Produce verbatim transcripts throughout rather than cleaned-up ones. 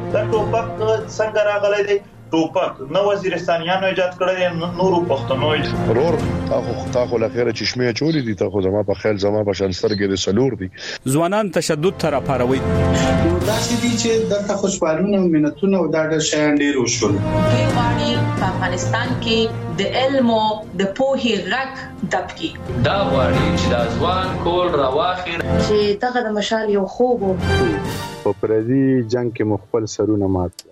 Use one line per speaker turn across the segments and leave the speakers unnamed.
دا ټوپک څنګه راغلی دی؟ ټوپک نو وزیرستانیانو ایجاد کړی، نورو پښتنو ایجاد.
ورور تاسو تاسو لخيره چشمه چولې دي، تاسو زما په خیال زما په شانسترګې د سلور دي.
ځوانان تشدد تر پاروي.
نو دا چې دي چې دغه خوشحالونه او مينتونه او دا د شیان ډیر وشول.
دوی غواړي په افغانستان کې د علم او د پوهې غږ دبکي.
دا غواړي چې د ځوان کول راواخي
چې دغه د مشال یو خوب
په پردي جنگ کې مخبل سرونه مات.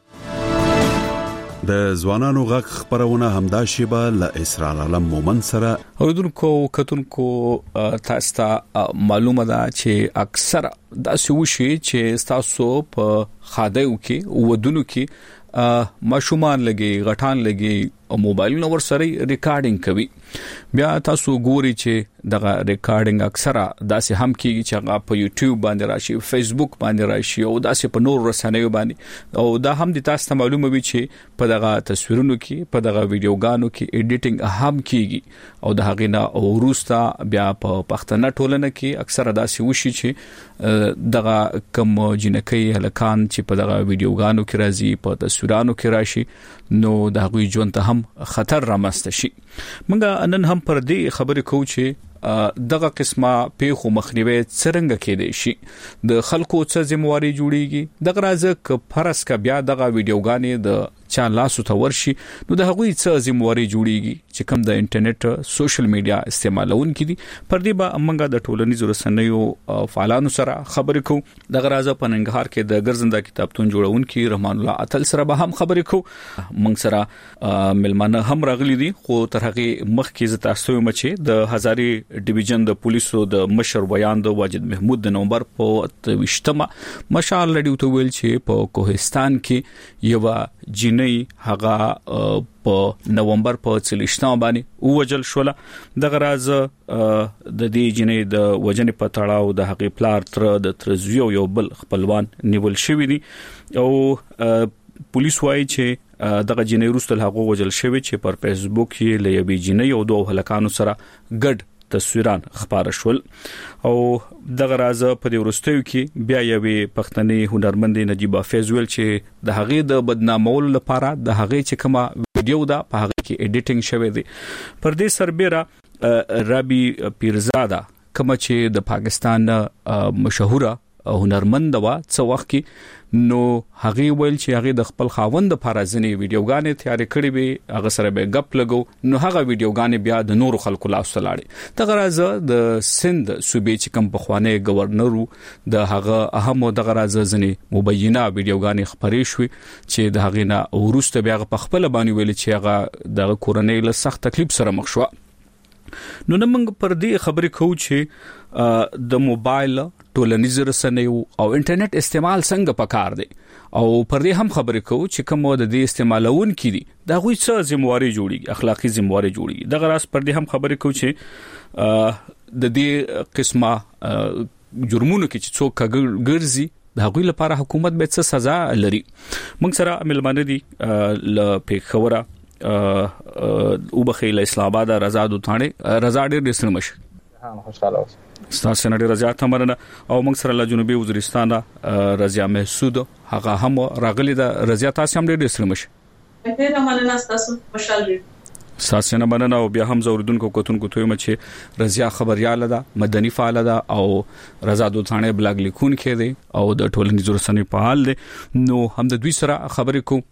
د ځوانانو غږ خبرونه همدا شیبه ل اسرار علم مومن سره
اوردونکو کتونکو تاسو ته معلومه ده چې اکثر د سوشي چې تاسو په خادیو کې ودونو کې ماشومان لګي غټان لګي او موبایل نو ور سره ریکارډینګ کوي. بیا تاسو ګوري چې دغه ریکارډینګ اکثره داسې هم کیږي چې هغه په یوټیوب باندې راشي، فیسبوک باندې راشي او داسې په نور رسنیو باندې، او دا هم د تاسو ته معلومه وي چې په دغه تصویرونو کې په دغه ویډیوګانو کې ایډیټینګ هم کیږي او د هغې نه وروسته بیا په پښتنه ټولنه کې اکثره داسې وشي چې دغه کم جنکۍ هلکان چې په دغه ویډیوګانو کې راځي په تصویرانو کې راشي نو د هغوی ژوند ته هم خطر رامنځته شي. موږ نن هم پر دې خبرې کوو چې دغه قسمه پیښو مخنیوي څنګه کېدای شي، د خلکو څه ذمہواری جوړیږي. دغه راځه ک فرض کا بیا دغه ویډیوګانې د چا لاسو ته ورشي نو د هغوی څه ذمہواری جوړیږي چې کوم د انټرنیټ سوشل میډیا استعمالونکي دي. پر دې به موږ د ټولنیزو رسنیو فعالانو سره خبرې کوو. دغه راځه په ننګرهار کې د ګرځنده کتابتون جوړونکي رحمان الله اتل سره به هم خبرې کوو. موږ سره ملمانه هم راغلي دي، خو تر هغه مخکې ز تاسو مچې د هزاري ډیویژن د پولیسو د مشر بیان د واجد محمود د نومبر په وشتمه مشال لډیو ته ویل چې په کوهستان کې یو جنۍ هغه په نومبر په څلوېښتمه باندې ووجل شول. دغه راز د دې جنۍ د وجنې په تړاو د هغې پلار تر د ترزوی یو بل خپلوان نیول شوی دي او پولیس وايي چې دغه جنۍ وروسته هغه وجل شوی چې پر فیسبوک کې لېوي جنۍ او دوه هلکانو سره ګډ تصویران خبره شول. او دغه راز په دې ورستیو کې بیا یوې پښتنې هنرمندې نجیبه فیض ویل چې د هغې د بدنامولو لپاره د هغې چې کومه ویډیو ده په هغه کې ایډیټینګ شوی دی. پر دې سربېره رابی پیرزاده کومه چې د پاکستان مشهوره هنرمند و څو وخت کې نو هغه ویل چې هغه د خپل خاوند لپاره ځنې ویډیوګانې تیار کړې وي، هغه سره به غپ لګو نو هغه ویډیوګانې بیا د نورو خلکو لاس ته لاړې. دغه راز د سند صوبې چې کوم پخوانی گورنر د هغه اهم دغه راز ځنې مبینه ویډیوګانې خبرې شوې چې د هغه نه ورسته بیا په خپل باندې ویل چې هغه د کورنۍ له سخت تکلیف سره مخ شو. نو موږ پر دې خبرې کوو چې د موبایل ټولنیز رسنیو او انټرنیټ استعمال څنګه پکار دی او پر دې هم خبرې کوو چې کوم د دې استعمالون کړي دا غوي څه ذمہواری جوړي، اخلاقی ذمہواری جوړي. دغه راس پر دې هم خبرې کوو چې د دې قسمه جرمونو کې چې څوک ګرځي د هغوی لپاره حکومت به څه سزا لري. موږ سره ملمانه دي ل پیښوره او بخیل اسلام آباد رضا دوتانه رضا ډېر ډېر سمش
ها خوشاله اوس
ستاسو نه ډېر زیات مرنه. او موږ سره له جنوبي وزیرستان رضا محسود هغه هم راغلي د رضا تاسو هم ډېر ډېر سمش
ډېر مننه تاسو خوشاله
تاسو نه مننه. او بیا هم زوردونکو کوتونکو ته مچ رضا خبرياله ده، مدني فعال ده او رضا دوتانه بلاګ لیکون کې دي او د ټولنیزو رسنیو فعال دي. نو هم د دوی سره خبرې کو.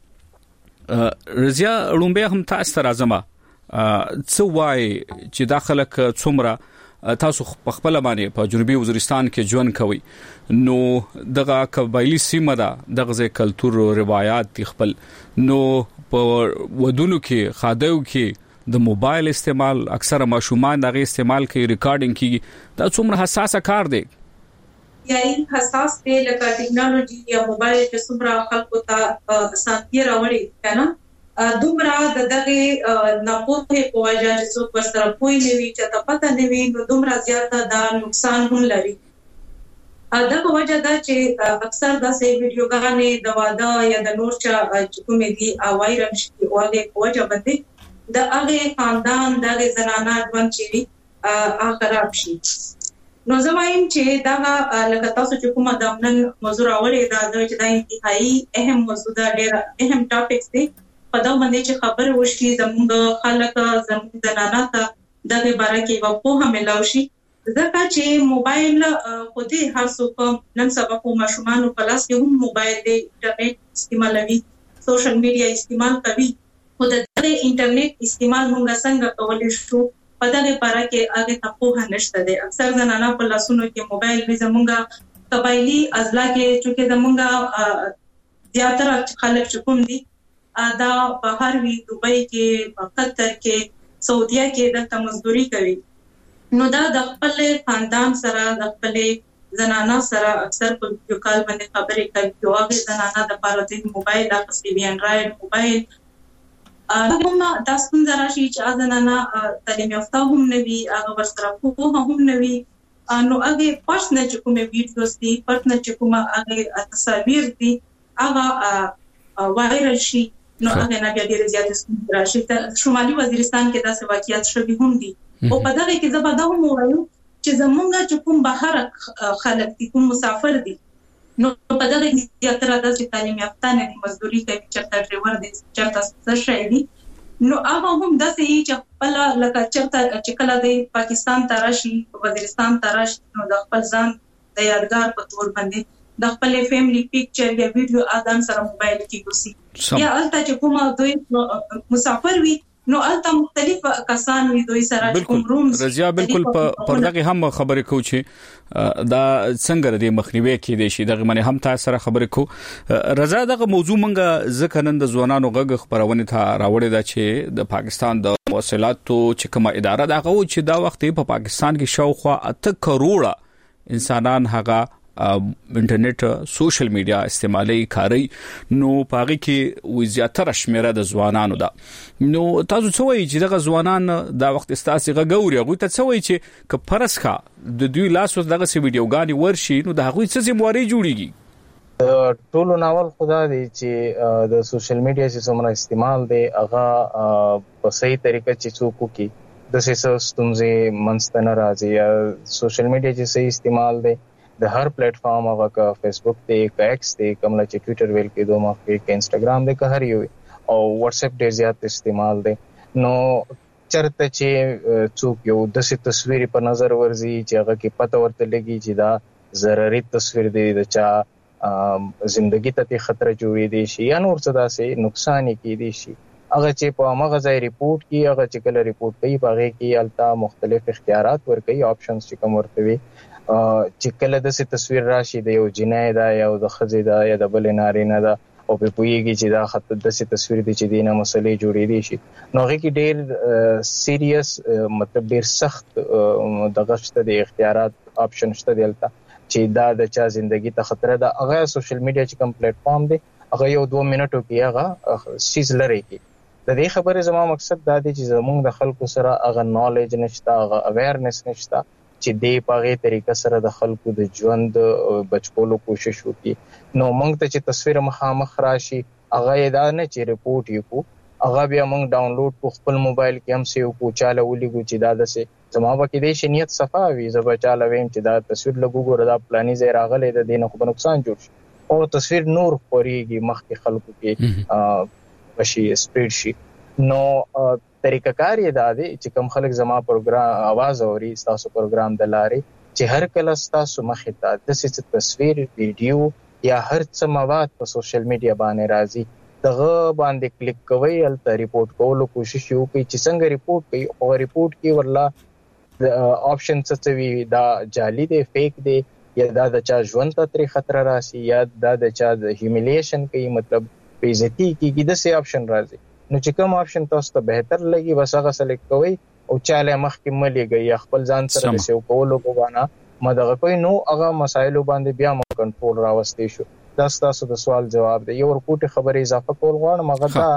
رضا لومبه هم تاسو ته راځم څه وای چې داخله ک څومره تاسو په خپل باندې په جنوبي وزیرستان کې ژوند کوي نو دغه قبایلی سیمه ده دغه کلچر او روایت خپل نو په ودونو کې خادیو کې د موبایل استعمال اکثره ماشومان دغه استعمال کوي، ریکارډینګ کوي. دا څومره حساسه کار دی
یعنی حساس دی لکه ټیکنالوژي یا موبایل چې څومره خلکو ته اسانتي راوړي کنه دومره د دغه ناپوهه په وجه چې څوک ورسره پوي نه وي چې ته پته نه وي نو دومره زیاته دا نقصان هم لري. دا په وجه دا چې اکثر د سې ویډیوګانې د واده یا د نور چا چې کومې دي اوایرم شي او هغه په وجه باندې د هغه خاندان د زنانه ژوند چې هغه خراب شي. نو زه وایم چې دا لکه تاسو چې کومه د نن موضوع راوړې دا د چې دا انتهایی اهم موضوع ده، ډېر اهم ټاپکس دی. په دا باندې چې خبر وشي زموږ خلک زموږ زنانه ته دغه باره کې یو پوهه ملاوي شي، ځکه چې موبایل خو دې هر څوک نن سبا په ماشومان په لاس کې هم موبایل دی، انټرنیټ استعمالوي، سوشل میډیا استعمال کوي. خو د دې انټرنیټ استعمال موږ څنګه کولی شو په دغه باره کې هغه ته پوهه نشته دی. اکثر زنانه په لاسونو کې موبایل وي، زموږ قبایلی اضلاع کې چې زموږ زیاتره خلک چې کوم دي دا بهر وی، دوبۍ کې، قطر کې، سعودیا کې د مزدوري کوي. نو دا د خپل خاندان سره د خپل زنانه سره اکثر په یو کال باندې خبرې کوي. یو هغه زنانه د پاره د موبایل اخستې وی، انډراید موبایل هغه د څنګه راشي چې زنانه تعلیم یافته هم نه وي، هغه ورسره پوهه هم نه وي. نو هغه پښنه چې کومه ویډیوز دي، پښنه چې کومه هغه تصاویر دي هغه وایرل شي، نو هغه نه بیا ډیره زیاته ستونزه راشي. شمالي وزیرستان کې داسې واقعیت شوي هم دي. او په دغه کې زه به دا هم وایم چې زمونږ چې کوم بهر خلک دي، کوم مسافر دي، نو په دغه کې زیاتره داسې تعلیم یافته نه دي، مزدوري کوي، چېرته ډریور دی، چېرته څه شی دي. نو هغه هم داسې چې خپله لکه چېرته چې کله دی پاکستان ته راشي، وزیرستان ته راشي، نو د خپل ځان د یادګار په تور باندې د خپل فیملی پکچر یا ویډیو اذان سره موبایل کې ګوسي. یا الته چې کومه دوی مسافر وي نو الته مختلف کسان وي دوی سره کوم رومز
رضیا بالکل په دغه هم خبرې کو چې دا څنګه د مخنیوي کې دي شي دغه منه هم تاسو سره خبرې کو. رضا دغه موضوع مونږه ځکه نن د ځوانانو غږ خبرونه ته راوړې ده چې د پاکستان د مواصلاتو چې کومه اداره دغه چې دا وخت په پاکستان کې شاوخوا اته کروڑه انسانان هغه انټرنیټ سوشل میډیا استعمالي کاری، نو پاغي کې زیاتره شمیره د ځوانانو ده. نو تاسو څه وایي چې دغه ځوانان دا وخت استاسي غوړي هغه ته څه وایي چې ک پرسخه د دوی لاس دغه سی ویډیوګانی ورشي، نو د هغه څه زمواري جوړیږي.
ټولو ناول خدا دی چې د سوشل میډیا چې څومره استعمال دی هغه په صحیح طریقه چې څوک کوي د سې ستونزې منځته نه راځي. یا سوشل میډیا چې صحیح استعمال دی د هر پلیټ فارم هغه کا فیسبوک ته، کا ایکس ته، کومه چې ټوئیټر ویل کې دوه مخ کې، کا انستګرام دی، کا هر یو او واتس اپ ډیر زیات استعمال دی. نو چرته چې څوک یو د سې تصویر په نظر ورزي چې هغه کې پته ورته لګي چې دا ضروري تصویر دی، د چا ژوندۍ ته خطر جوړې دي شي یا نور څه داسې نقصان کې دي شي، هغه چې په هغه ځای ریپورت کی، هغه چې کله ریپورت کوي هغه کې التا مختلف اختیارات ورکوي، آپشنز چې کوم ورته وي چې کله د سې تصویر راشي د یو جنای دا یا د خزې دا یا د بل نارینه دا او په پویږي چې دا خط د سې تصویر دي چې دینه مسلې جوړې دي شي، نو هغه کې ډېر سیریس مطلب ډېر سخت د غشت د اختیارات آپشن شته دلته چې دا د چا ژوندۍ ته خطر ده. هغه سوشل میډیا چې کوم پلیټ فارم دی هغه یو دوه منټو کې هغه سیز لري کی. د دې خبرې زما مقصد دا دی چې زموږ د خلکو سره هغه نالج نشته، هغه اویرنس نشته چې دې په طریقه سره د خلکو د ژوند بچولو کوشش وکړي. نو موږ ته چې تصویر مخامخ راشي هغه دا نه چې ریپورت یې کو، هغه بیا موږ ډاونلوډ کو خپل موبایل کې هم سیو کو، چاله ولګو چې دا دسه زما وکړي دې شنیت صفا وي، زبا چاله ویم چې دا تصویر لګو ګور دا پلاني ځای راغلی د دینه خو نقصان جوړ شي او تصویر نور خوريږي مخکې خلکو کې بشي سپیډ شي. نو طریقه کار یې دا دی چې کوم خلک زما پروګرام आवाज اوري تاسو پروګرام د لارې چې هر کله تاسو مخې ته د څه تصویر ویډیو یا هر څه مواد په سوشل میډیا باندې راځي دغه باندې کلیک کوئ، الته ریپورت کولو کوشش وکړئ چې څنګه ریپورت کوي او ریپورت کې ورلا د آپشن څه وي دا جعلي دی، فیک دی، یا دا د چا ژوند ته تر خطر راشي، یا دا د چا د هیومیلیشن کوي مطلب بیزتی کیږي، د سه آپشن راځي. نو چې کوم آپشن تاسو ته بهتر لګي بس هغه سلیکټ کوئ او چاله مخکې مليږي یا خپل ځان سره سیو کولو کوونه مدغه کوي، نو هغه مسایل باندې بیا مو کنټرول راوستي شو. دا تاسو د سوال جواب دی. یو ورکوټه خبرې اضافه کول غواړم، هغه دا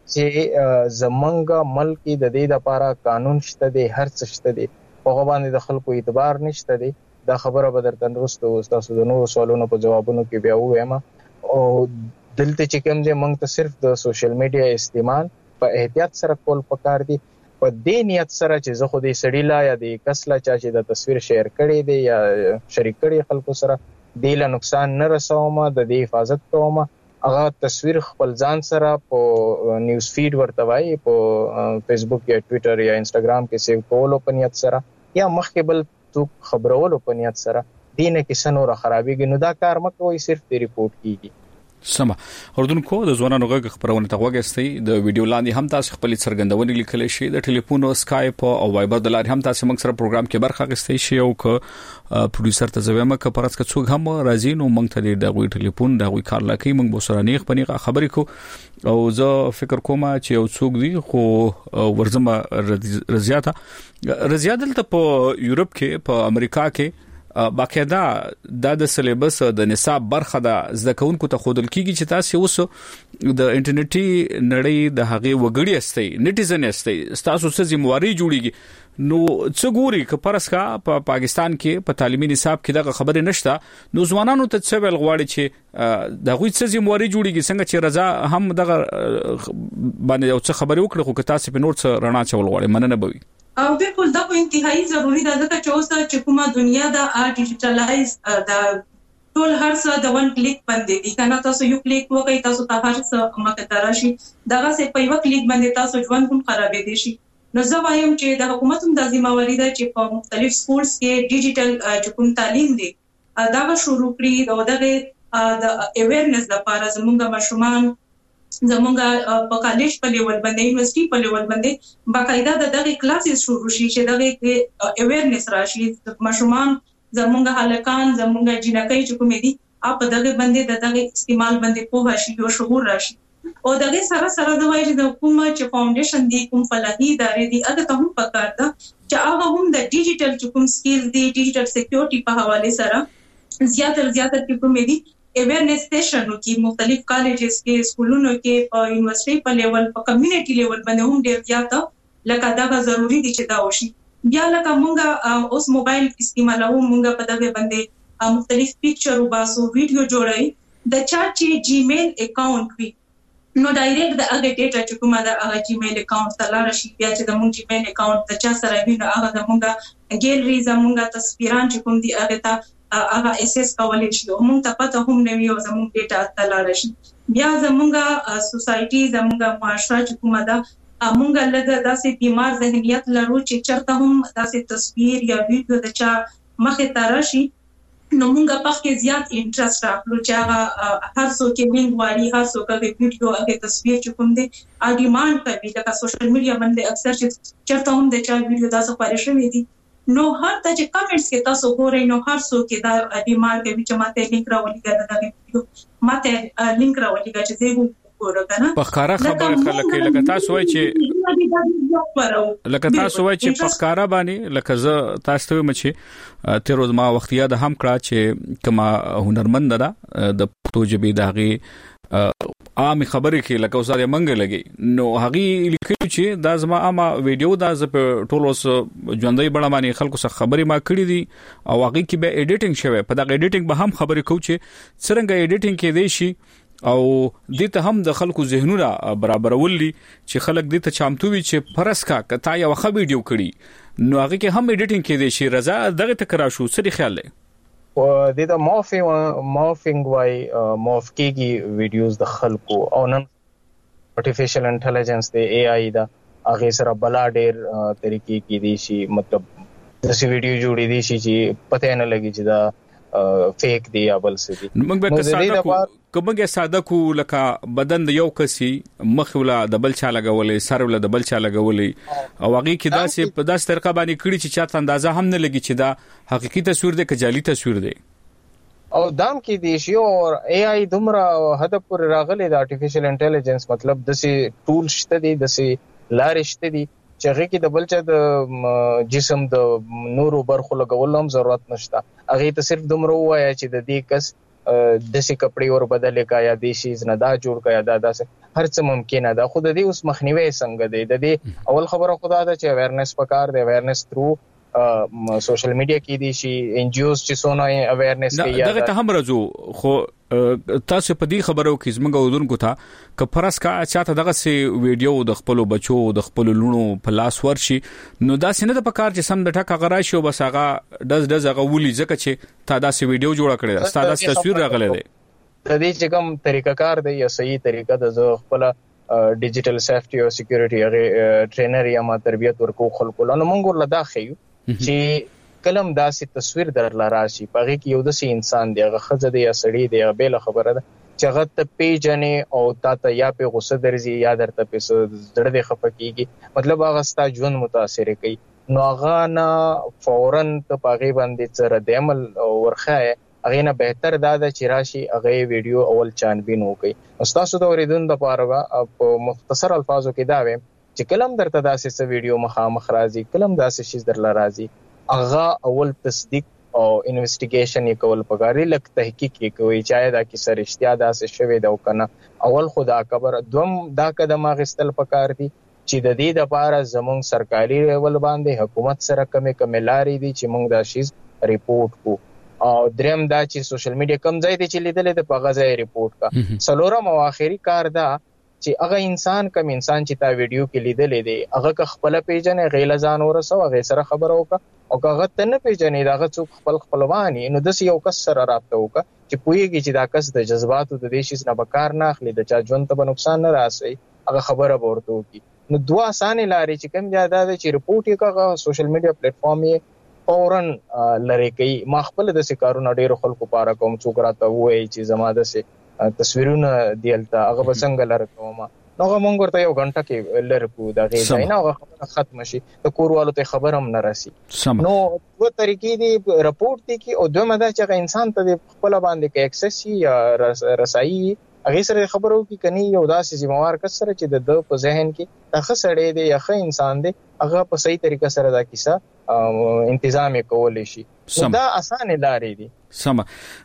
چې زمونږ ملک د دې لپاره قانون شته دی، هر څه شته دی، هغه باندې د خلکو اعتبار نشته دی. دا خبره به درته نرسته تاسو د نورو سوالونو په جوابونو کې بیا وایم. او دلته چې کوم دی موږ ته صرف د سوشل میډیا استعمال په احتیاط سره کول پکار دي. په دې نیت سره چې زه خو دې سړی لا یا دې کس لا چا چې د تصویر شیر کړی دی یا شریک کړی خلکو سره دې له نقصان نه رسوم، د دې حفاظت کوم. هغه تصویر خپل ځان سره په نیوز فیډ ورته وایي، په فیسبوک یا ټویټر یا انسټاګرام کې سیو کولو په نیت سره یا مخکې بل څوک خبرولو په نیت سره دینه کې سنور خرابېږي. نو دا کار مکوئ، صرف دی ریپورت کیږي.
سم اردوونکو د ځوانانو غږ خبرونه ته وګورئ. د ویډیو لاندې هم تاسو خپل څرګندونې لیکل شي، د ټلیفون او اسکایپ او وایبر د لارې هم تاسو موږ سره پروګرام کې برخه اخیستئ شي. او ک پروډوسر ته زویم ک پرڅ ک څوک هم راځي نو موږ ته د غوي ټلیفون د غوي کار لکه موږ به سره نیغ پنیغه خبرې کو. او زه فکر کوم چې یو څوک دی خو ورزمه رضیاته رضیادل ته په یورپ کې په امریکا کې باقاعده د سلیبس د نصاب برخه د زده کوونکو ته خودل کیږي چې تاسو اوس د انټرنیټي نړۍ د هغه وګړي استئ نیټیزن استئ تاسو څه ذمہواری جوړیږي. نو څه ګوري ک پرسکا په پا پاکستان کې په تعلیمي نصاب کې دغه خبره نشته، نو ځوانانو ته څه ویل غواړي چې د غوي څه ذمہواری جوړیږي څنګه چې رضا هم دغه باندې یو څه خبره وکړي خو تاسو په نور څه رڼا چول غواړي مننه بوي.
او بالکل دا په انتهایی ضروری ده ځکه چې اوس چې کومه دنیا دا ډیجیټلایز دا ټول هر څه د ون کلیک باندې دي. کنه تاسو یو کلیک وکړئ تاسو ته هر څه مخه تراشي، دغه څه په یو کلیک باندې تاسو ژوند هم خرابې دي شي. نو زه وایم چې د حکومت هم د ذمہواری ده چې په مختلف سکولز کې ډیجیټل کوم تعلیم دی دا شروع کړي او دغه د اویرنس لپاره زموږ ماشومان زمونږ په کالج په لیول باندې یونیورسيټي په لیول باندې باقاعده د دغه کلاسز شروع شي چې دغه اویرنس راشي. ماشومان زمونږ هلکان زمونږ جنکۍ چې کومې دي اپ دغه باندې د دغه استعمال باندې په شي او شعور راشي. او دغه سره سره د وایي د حکومت چې فاونډیشن دی کوم فلاحي ادارې دي هغه ته هم پکار ده چې هغه هم د ډیجیټل چې کوم سکیل دی ډیجیټل سکیورټي په حواله سره زیاتره زیاتره کې کومې دي اویرنس سټیشنو کې مختلف کالجز کې سکولونو کې په یونیورسيټي په لیول په کمیونټي لیول باندې هم ډیر زیاته لکه دا ضروری دي چې دا وشي. بیا لکه مونږه اوس موبایل استعمالو مونږه په دغه باندې مختلف پکچر او باسو ویډیو جوړای د چا چې جیمیل اکاونټ وي نو ډایرکټ د هغه ډیټا چې کومه د هغه جیمیل اکاونټ ته لاړ شي. بیا چې د مونږ جیمیل اکاونټ د چا سره وي نو هغه د مونږه ګیلري زمونږه تصویران چې کوم دي هغه ته هغه اساس کولای شي او موږ ته پته هم نه وي او زموږ ډیټا ته لاړ شي. بیا زمونږه سوسايټي زمونږه معاشره چې کومه ده مونږ لږه داسې بیمار ذهنیت لرو چې چرته هم داسې تصویر یا ویډیو د چا مخه ته راشي نو مونږه په کې زیات انټرست راخلو چې هغه هر څوک یې لینک واري هر څوک یې ویډیو هغه تصویر چې کوم دي ا ډیماند کوي لکه سوشل میډیا باندې اکثر چې چرته هم د چا ویډیو تاسو خبرې شوې دي نو هر ته چې کمنټس کې تاسو ګورئ نو هر څوک دا ډیماند کوي چې ماته لینک راولي دا د ویډیو ماته لینک راولي چې زه وګورم کنه
په ښکارا خبره خلک لکه تاسو وایي چې لکه تاسو وایي چې په ښکارا باندې لکه زه تاسو ته مچ تیر ورځ ما وخت یاد هم کړه چې کما هنرمند ده د پښتو ژبې دغه عام خبرې کې لکه اوسه یې منګ لګي نو هغه لیکلو چې دا زما عامه ویډیو دا ز په ټولو ژوندۍ بڼه باندې خلکو سره خبرې ما کړې دي او هغه کې به ایډیټینګ شوی په دا ایډیټینګ به هم خبرې کوي چې څنګه ایډیټینګ کې دی شي او دې ته هم د خلکو ذهنونه برابرولي چې خلک دې ته چامتو وي چې فرسکا کتا یو ښه ویډیو کړي نو هغه کې هم ایډیټینګ کې دی شي رضا دغه تکرار شو څه خیال دی
او د د مورفینګ مورفینګ وای مورف کېږي ویډیوز د خلکو او نن ارتفیشل انټيليجنس د اي اي دا هغه سره بلا ډېر طریقې کې دي شي مطلب د سی ویډیو جوړې دي شي چې پته نه لګي چې دا فیک دی یا بل څه دي
موږ به ساده کو کومه ساده کو لکه بدن د یو کسي مخ ولا د بل چا لګولې سر ولا د بل چا لګولې او هغه کې داسې په داسې طریقه باندې کړی چې چاته اندازه هم نه لګي چې دا حقيقي تصویر دی که جعلي تصویر دی
او دام کې دي شی او اي اي دومره هدف پر راغلي د ارتفیشل انټيليجنس مطلب د سي ټول شته دي د سي لارې شته دي چې هغه کې د بل چا د جسم د نورو برخو لګول هم ضرورت نشته هغه ته صرف دومره وایي چې د دې کس د سي کپڑے ور بدلې کا یا د شي نه دا جوړ کا یا دا داسې هر څه ممکنه ده خو د دې اوس مخنیوي څنګه دی د دې اول خبره خدا ده چې اویرنس پکار دی اویرنس تھرو سوشل میډیا کې دي شي ان جی اوز چې سونه اویرنس کوي
دغه ته هم راځو خو تاسو په دې خبرو کې زموږ ودونکو ته ک فرض کا چاته دغه سي ویډیو د خپل بچو د خپل لونو په لاس ورشي نو دا سینه د پکار چې سم د ټکا غراشي او بس هغه دز دز هغه ولي ځکه چې تا دا سي ویډیو جوړ کړی ستا دا تصویر راغلی دی
د دې چې کوم طریقه کار دی یا صحیح طریقه د زو خپل ډیجیټل سیفټي او سکیورټي هغه ټرینر یا ما تربیت ورکو خلکو نو موږ ورلدا خيو چې کلم داسې تصویر در لراشي پغې کې یو داسې انسان دی هغه خزه دی یا سړی دی هغه بل خبره ده چې هغه ته پیژنې او تا ته یا په غوسه درځي یا درته په زړه دی خفقېږي مطلب هغه ستا ژوند متاثر کوي نو هغه نه فورن ته پغې باندې سره د عمل ورخه هغه نه بهتر دا ده چې راشي هغه ویډیو اول چانبین وکړي استاد د اوریدون د پاره په مختصر الفاظو کې دا ویم چې کلم درته داسې ویډیو مخامخ راځي کلم داسې شي در لرازي اغه اول تصدیق او انویسټیګیشن یې کول پکاري لکه تحقیق یې کوي چې دا کې سرشتیا داسې شوی دا کنه اول خدا خبر دوم دا قدم اخیستل پکار دي چې د دې د لپاره زموږ سرکاري لیول باندې حکومت سره کمې کمې لارې دي چې موږ دا شیز ریپورت کو او دریم دا چې سوشل میډیا کم ځای دي چې لیدل د پغه ځای ریپورت کا سلورم او اخیری کار دا چې هغه انسان کم انسان چې تا ویډیو کې لیدل دي هغه خپل پیژنې غیله ځان ورسو هغه سره خبرو کا او هغه ته نه پیژنې دا څوک خپل خپلوانی نو د یو کس سره رابطه وکړه چې پوهیږي چې دا کس د جذباتو د دیشي نه بکار نه اخلي د چا ژوند ته نقصان نه راسي هغه خبره ورته وکړي نو دوه اسانه لارې چې کوم زیاده ده چې رپورټ یې کاغه سوشل میډیا پلیټ فارم یې فورن لری کوي ما خپل د سکارونو ډیرو خلکو پاره کوم څوک راته وایي چې زما د تصویرونه دیلته هغه بسنګ لر کوم نو موږ ورته یو غنټه کې لرکو دا غي نه هغه ختم شي د کوروالو ته خبر هم نه راسي نو دوه طریقې دي رپورټ دي کې او دوه مده چې انسان ته خپل باندې کې اکسس یا رسایي هغه سره خبرو کې کني یو داسې ذمہوار کس سره چې د په ذهن کې هغه سړی دی هغه انسان دی هغه په صحیح طریقه سره دا کیسه انتظام کول شي دا اسانه لارې دي سم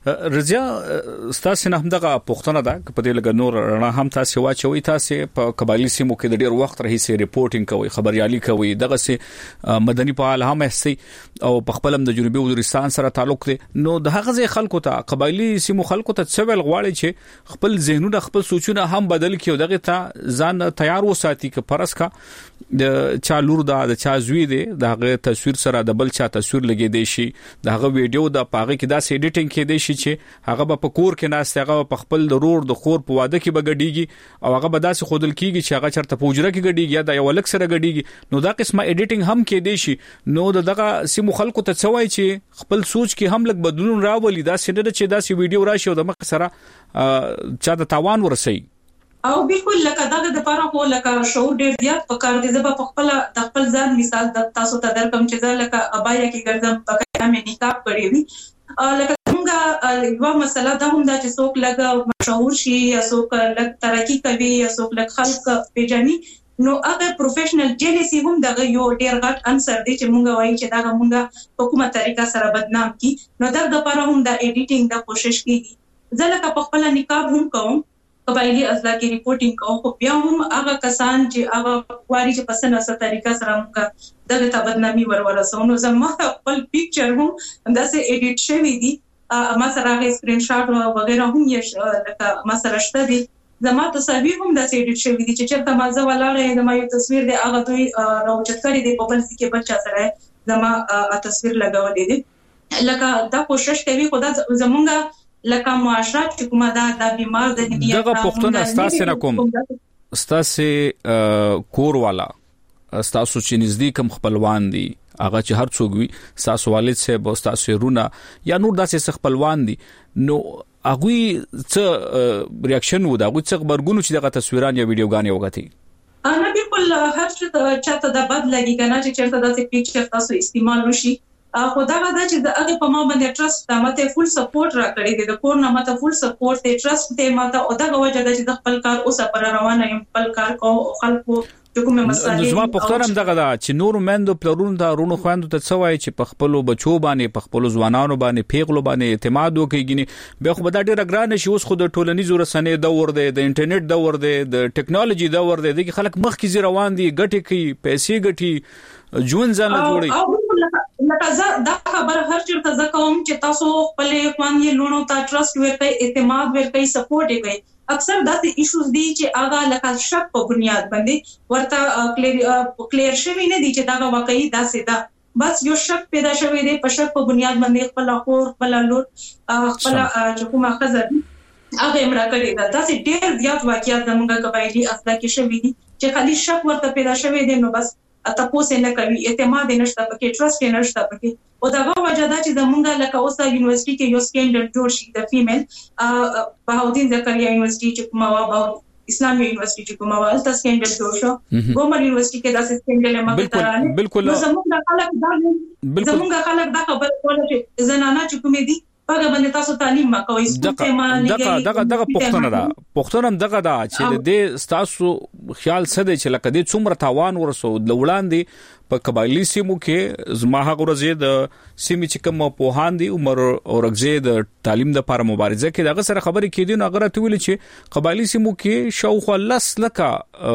رضا ستاسو نه همدغه پښتنه ده په دې لګ نور رڼا هم تاسو واچوي تاسو په قبایلی سیمو کې د ډیر وخت رهي سي ریپورټینګ کوي خبريالي کوي دغه سي مدني فعال هم سي او په خپلم د جنوبي وزیرستان سره تعلق لري نو د هغه ځای خلکو ته قبایلی سیمو خلکو ته څول غواړي چې خپل ذهنونه خپل سوچونه هم بدل کړي دغه ته ځان تیار وساتي ک پرس کا د چا لور دا د چا زوی دی دغه تصویر سره د بل چا تصویر لګي دی شي دغه ویډیو د پاغه کې دا ایډیټینګ کې دی شي چې هغه په کور کې ناست هغه په خپل ضرور د خور په واده کې بغډیږي او هغه به داسې خودل کیږي چې هغه چرته پوجره کې غډیږي یا د یو لک سره غډیږي نو دا قسمه ایډیټینګ هم کې دی شي نو دغه سیمو خلکو ته څوای چې خپل سوچ کې هم لک بدلون راولي دا سینه چې دا سی ویډیو راشي او د مخ سره چا د تاوان ورسي
او بالکل لکه دا د لپاره خو لکه شعور ډیر زیات پکار دي زه په خپل د خپل ځان مثال د تاسو ته درکم چې لکه ابایا کې ګرځم پکې مې نکاح کړی وي لکه څنګه یو مسله دا هم دا چې څوک لګ مشهور شي یا څوک لګ ترقی کوي یا څوک لګ خلک پیژني نو هغه پروفیشنل جیلسی هم دا یو ډیر غټ انسر دی چې مونږ وایي چې دا مونږه په کومه طریقه سره بدنام کی نو دا د لپاره هم دا ایډیټینګ د کوشش کیږي ځکه لکه په خپل نکاح هم کوم قبایلی اضلاع کې ریپورټینګ کوم خو بیا هم هغه کسان چې هغه واري چې په سناسه طریقه سره موږ دغه ته بدنامي ورورسو نو زما خپل پکچر هم داسې ایډیټ شوی دی ما سره هغه سکرین شاټ او وغیرہ هم یې لکه ما سره شته دي زما تصویر هم داسې ایډیټ شوی دي چې چېرته ما زه ولاړې د ما یو تصویر دی هغه دوی راوچت کړی دی په بل ځای کې بچا سره زما تصویر لګولې دي لکه دا کوشش کوي خو دا زمونږه لکه معاشره چې کومه دا د بیمار د دنیا
دغه پښتون استاسه نه کوم استاسه کور والا استاسو چې نږدې کوم خپلوان دي هغه چې هر څوک وي استاسو والد صاحب او استاسو رونه یا نور داسې خپلوان دي نو هغه څه ریاکشن و دا هغه څه خبرګونو چې دغه تصویران یا ویډیوګانې وغتی
انا بالکل هر څه چاته د بد لګي کنه چې چیرته داسې پیکچر تاسو استعمال وشي خو دا دا چې د هغه په ما باندې ټرست ته ماته فول سپورټ راکړی دی د کور نه ماته فول سپورټ دی ټرست ته ماته او دا وجه ده چې د خپل کار اوسه پر روانه یم خپل کار کو او خلکو کومه مسالې
زما پخترم دغه دا چې نور مندو پلرونو دا رونو خويندو ته څوای چې په خپل بچو باندې په خپل ځوانانو باندې پیغلو باندې اعتماد وکړي بیا خو به دا ډیره ګران شي اوس خو د ټولنیزو رسنۍ دور دی د انټرنیټ دور دی د ټیکنالوژي دور دی د خلک مخ کې روان دي ګټي کوي پیسې ګټي ژوند ځان جوړي
لکه زه دا خبره هر چیرته زه کوم چې تاسو خپل خوانې لونو ته ټرست ورکړئ، اعتماد ورکړئ، سپورټ کوي. اکثر داسې ایشوز دي چې هغه لکه شک په بنیاد باندې ورته کلیر شوی نه دي چې دا واقعي داسې ده، بس یو شک پیدا شوی دی، په شک په بنیاد باندې خپل خور خپل لور خپل چې کومه خزر هغه امرا کړی دا. داسې ډېر زیات واقعیات زموږ قبایلي اصلا کې شوي دي چې خالي شک ورته پیدا شوی دی، نو بس تاسو نه کوي، اعتماد نشته پکې، ټرست نشته پکې. او دا وجه دا چې زموږ لکه اوسه یونیورسيټي کې یو سکینډل جوړ شي د فیمیل بهاودین زکریا یونیورسيټي چې کومه وا اسلامي یونیورسيټي چې کومه وا الته سکینډل جوړ شو، ګومر یونیورسيټي کې دا سکینډل مګ ترانه
بالکل
زموږ خلک دا زموږ خلک دا خبر کوله چې زنانه چې کومې دي هغه باندې تاسو تعلیم ما کوي.
دغه دغه دغه پښتنه ده پښتنه دغه دا چې د تاسو خیال څه دی چې لکه د څومره تاوان ورسو د وړاندې په قبایلی سیمو کې زما هغه ورځې د سیمې چې کوم په هان دي عمر اورګزې د تعلیم د لپاره مبارزه کې دغه سره خبرې کېدي نو هغه ته ویل چې قبایلی سیمو کې شاوخوا لس لکه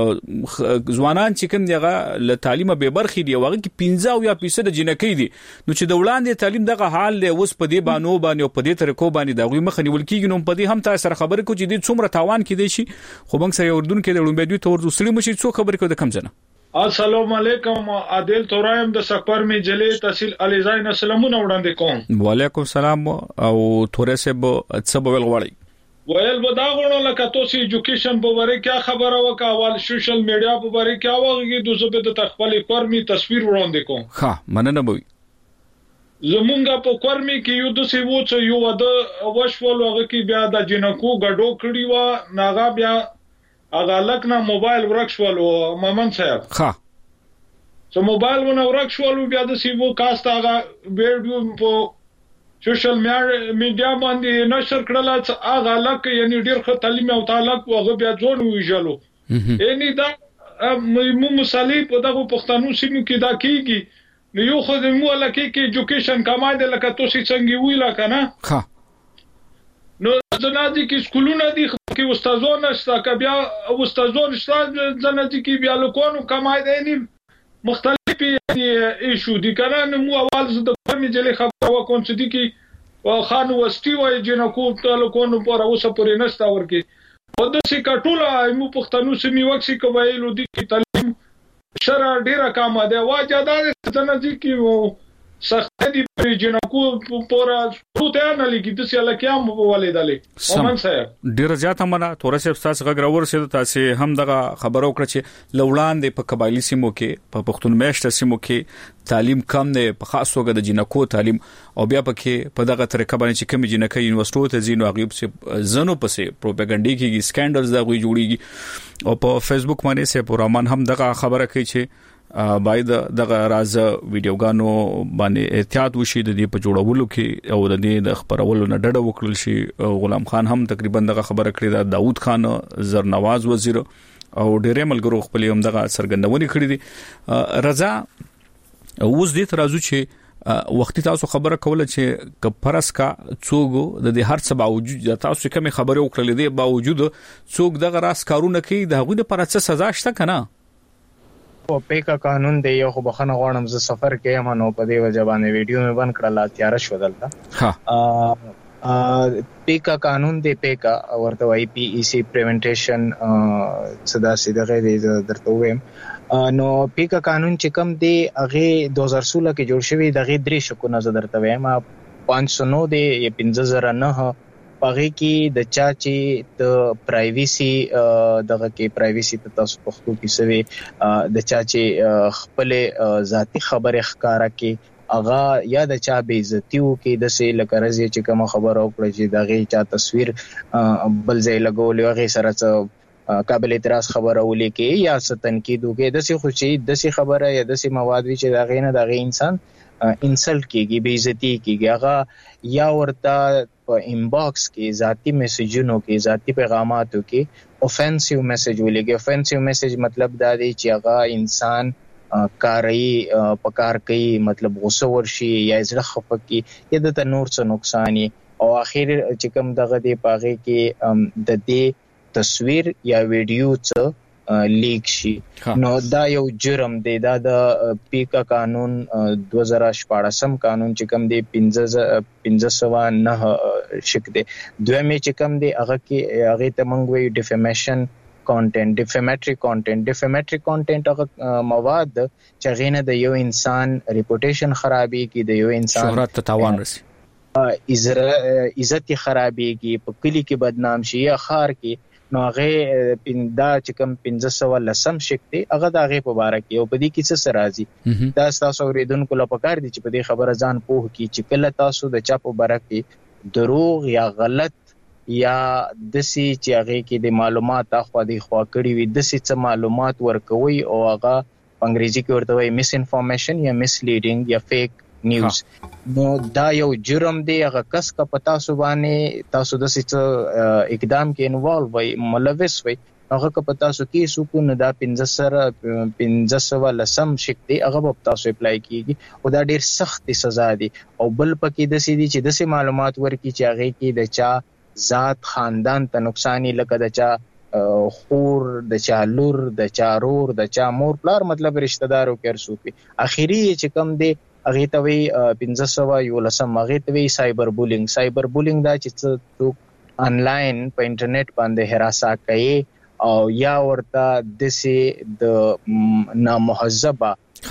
ځوانان چې کوم دغه له تعلیمه به برخې دي هغه کې پنځه یا فیصد جنکې دي، نو چې د وړاندې تعلیم دغه حال له اوس په دې بانو باندې په دې طریقو باندې دغه مخ نیول کېږي، نو په دې هم تاسو سره خبرې کوي چې د څومره تاوان کې دي شي. خو موږ سره اردن کې د لومبېدوی تور وسلې مشي څو خبرې کوي د کم ځنه.
السلام علیکم، عادل تورایم د سفر می جلې تحصیل علیزاین سلامونه وړاندې کوم.
وعلیکم السلام او تورې سب څه بول غواړي؟
ویل به دا غوڼو لکه تاسو ایجوکیشن په واره کې خبره وکا اول سوشل میډیا په واره کې واغې د زبې د تخپل فرمي تصویر وړاندې کوم.
ها مننه بوي.
زمونږ په کورمي کې یو د سی وو چې یو د وشول هغه کې بیا د جنکو غډو کړی و ناغا بیا هغه لکه موبایل ورکشول او مامن صاحب
ها
سو موبایل ونه ورکشول بیا د سی وو کاست هغه ویډیو په سوشل میډیا باندې نشر کړل چې هغه لکه یعنی ډیر ښه تعلیم او تعلق هغه بیا ځون ویژلو یعنی دا مو مصالح په دغه پښتنو سیمو کې دا کیږي، نو یو خو د مو لکه کې ایجوکیشن کمای د لکه تاسو څنګه ویلا کنه
ها
نو ځنادي کې سکولونه دي کې استادونه شته ک بیا استادونه شته ځنادي کې بیا لکونو کمای دي مختلفي ایشو دي کنه. نو مو اول زه د کومې جلې خبره وکم چې دي کې خان وستي وای جنکو ته لکونو پر اوسه پرې نشتا ورکی په داسې کټوله مو پښتنو سمي وکسي کوایلو دي کې تعلیم شرع ډیره کم ده واجه دا ځنادي کې سخت دي پر جنکو پورا ټوته نه لګي د سیاله کې هم ولیدلې ومن صاحب
ډیر زیات مننه تور صاحب تاسو غږ راور سي تاسو هم دغه خبرو کړ چې لوړان د په قبایلی سیمو کې په پښتون میشت سیمو کې تعلیم کم نه په خاص توګه د جنکو تعلیم او بیا پکې په دغه طریقه باندې چې کوم جنکې یونیورسيټو ته ځینو غیب سي زنو پسې پروپاګاندا کېږي سکینډلز دا غوي جوړیږي او په فیسبوک باندې سي پرمان هم دغه خبره کوي چې باید دغه راز ویډیوګانو باندې احتیاط وشي د دې په جوړولو کې او د دې د خبرولو نه ډډه وکړل شي. غلام خان هم تقریبا دغه خبره کړې ده، داوود خان زرنواز وزیر او ډېر ملګرو خپل هم دغه سرګندونې کړې دي. رضا اوس دې ترازو چې وختي تاسو خبره کوله چې کفرس کا څوګو د دې هر څه باوجود تاسو کوم خبره وکړلې دي باوجود څوک دغه راس کارونه کوي د هغوی لپاره څه سزا شته کنه؟
او پیکا قانون دی یو خو بخنه غواړم زه سفر کې هم نو په دې وجه باندې ویډیو مې بند کړل تیار شو دلته. ها پیکا قانون دی پیکا ورته وايي پی ای سی پریونټیشن صدا سیده غیر درته وایم. نو پیکا قانون چې کوم دی هغه دو هزار سولہ کې جوړ شوی دغه درې شکو نه درته وایم پانچ سو نو دی یا پنځه زره نه پغې کې د چا چې د پرایویسي دغه کې پرایویسي ته تاسو پښتو کې سوي د چا چې خپل ذاتی خبره ښکارا کې اغا یا د چا به عزتیو کې د سې لکرزي چې کوم خبر او کړی چې دغه چا تصویر بل ځای لګول او هغه سره څه قابل اعتراض خبره ولې کې یا ستنقید وکړي د سې خوشي د سې خبره یا د سې مواد وی چې دغه نه دغه انسان انسلټ کیږي بے عزتی کیږي هغه یا ورته په انباکس کې ذاتی میسجونو کې ذاتی پیغاماتو کې اوفنسیو میسج ولګي. اوفنسیو میسج مطلب دا دی چې هغه انسان کاری پکار کوي مطلب غوسه ورشي یا زړه خفه کی یا د نور څه نقصان او اخر چې کوم دغه دی پاغه کې د دې تصویر یا ویډیو څه لیک شي نو دا یو جرم دی. دا د پیکا قانون دوه زره شپاړسم قانون چې کوم دی پنځه سوه نه شک دی. دویمې چې کوم دی هغه کې هغه ته موږ وایو ډیفیمیشن کانټینټ، ډیفیمیټری کانټینټ. ډیفیمیټری کانټینټ هغه مواد چې هغه نه د یو انسان ریپوټیشن خرابېږي، د یو انسان
شهرت ته تاوان رسي،
عزت خرابېږي، په کلی کې بدنام شي یا ښار کې. نو هغه دا چې کوم پنځه سوه لسم شک دی هغه د هغې په باره کې او په دې کې څه څه راځي. دا ستاسو اورېدونکو له پکار دي چې په دې خبره ځان پوه کړي چې کله تاسو د چا په باره کې دروغ یا غلط یا داسې چې هغې کې د معلومات اخوا دی خوا کړي وي داسې څه معلومات ورکوي او هغه په انګریزي کې ورته وایي مس انفارمیشن یا مس لیډینګ یا فیک نیوز، نو دا یو جرم دی. هغه کس کا پتا سو باندې تاسو د څه اقدام کې انوالو وي ملوث وي هغه کا پتا سو کې سو نه دا پنځه سره پنځه سوه لسم شک دی هغه په تاسو اپلای کیږي او دا ډیر سخت سزا دی. او بل پکې د سې دي چې د سې معلومات ورکړي چې هغه کې د چا ذات خاندان ته نقصان لکه د چا خور، د چا لور، د چا رور، د چا مور پلار، مطلب رشتہ دارو کې ارسوپي. اخیری چې کم دی هغه ته وی پنځه سوه یولسم هغه ته وی سایبر بولینګ. سایبر بولینګ دا چې څوک انلاین په انټرنیټ باندې هراسا کوي او یا ورته دسې د نامهذبه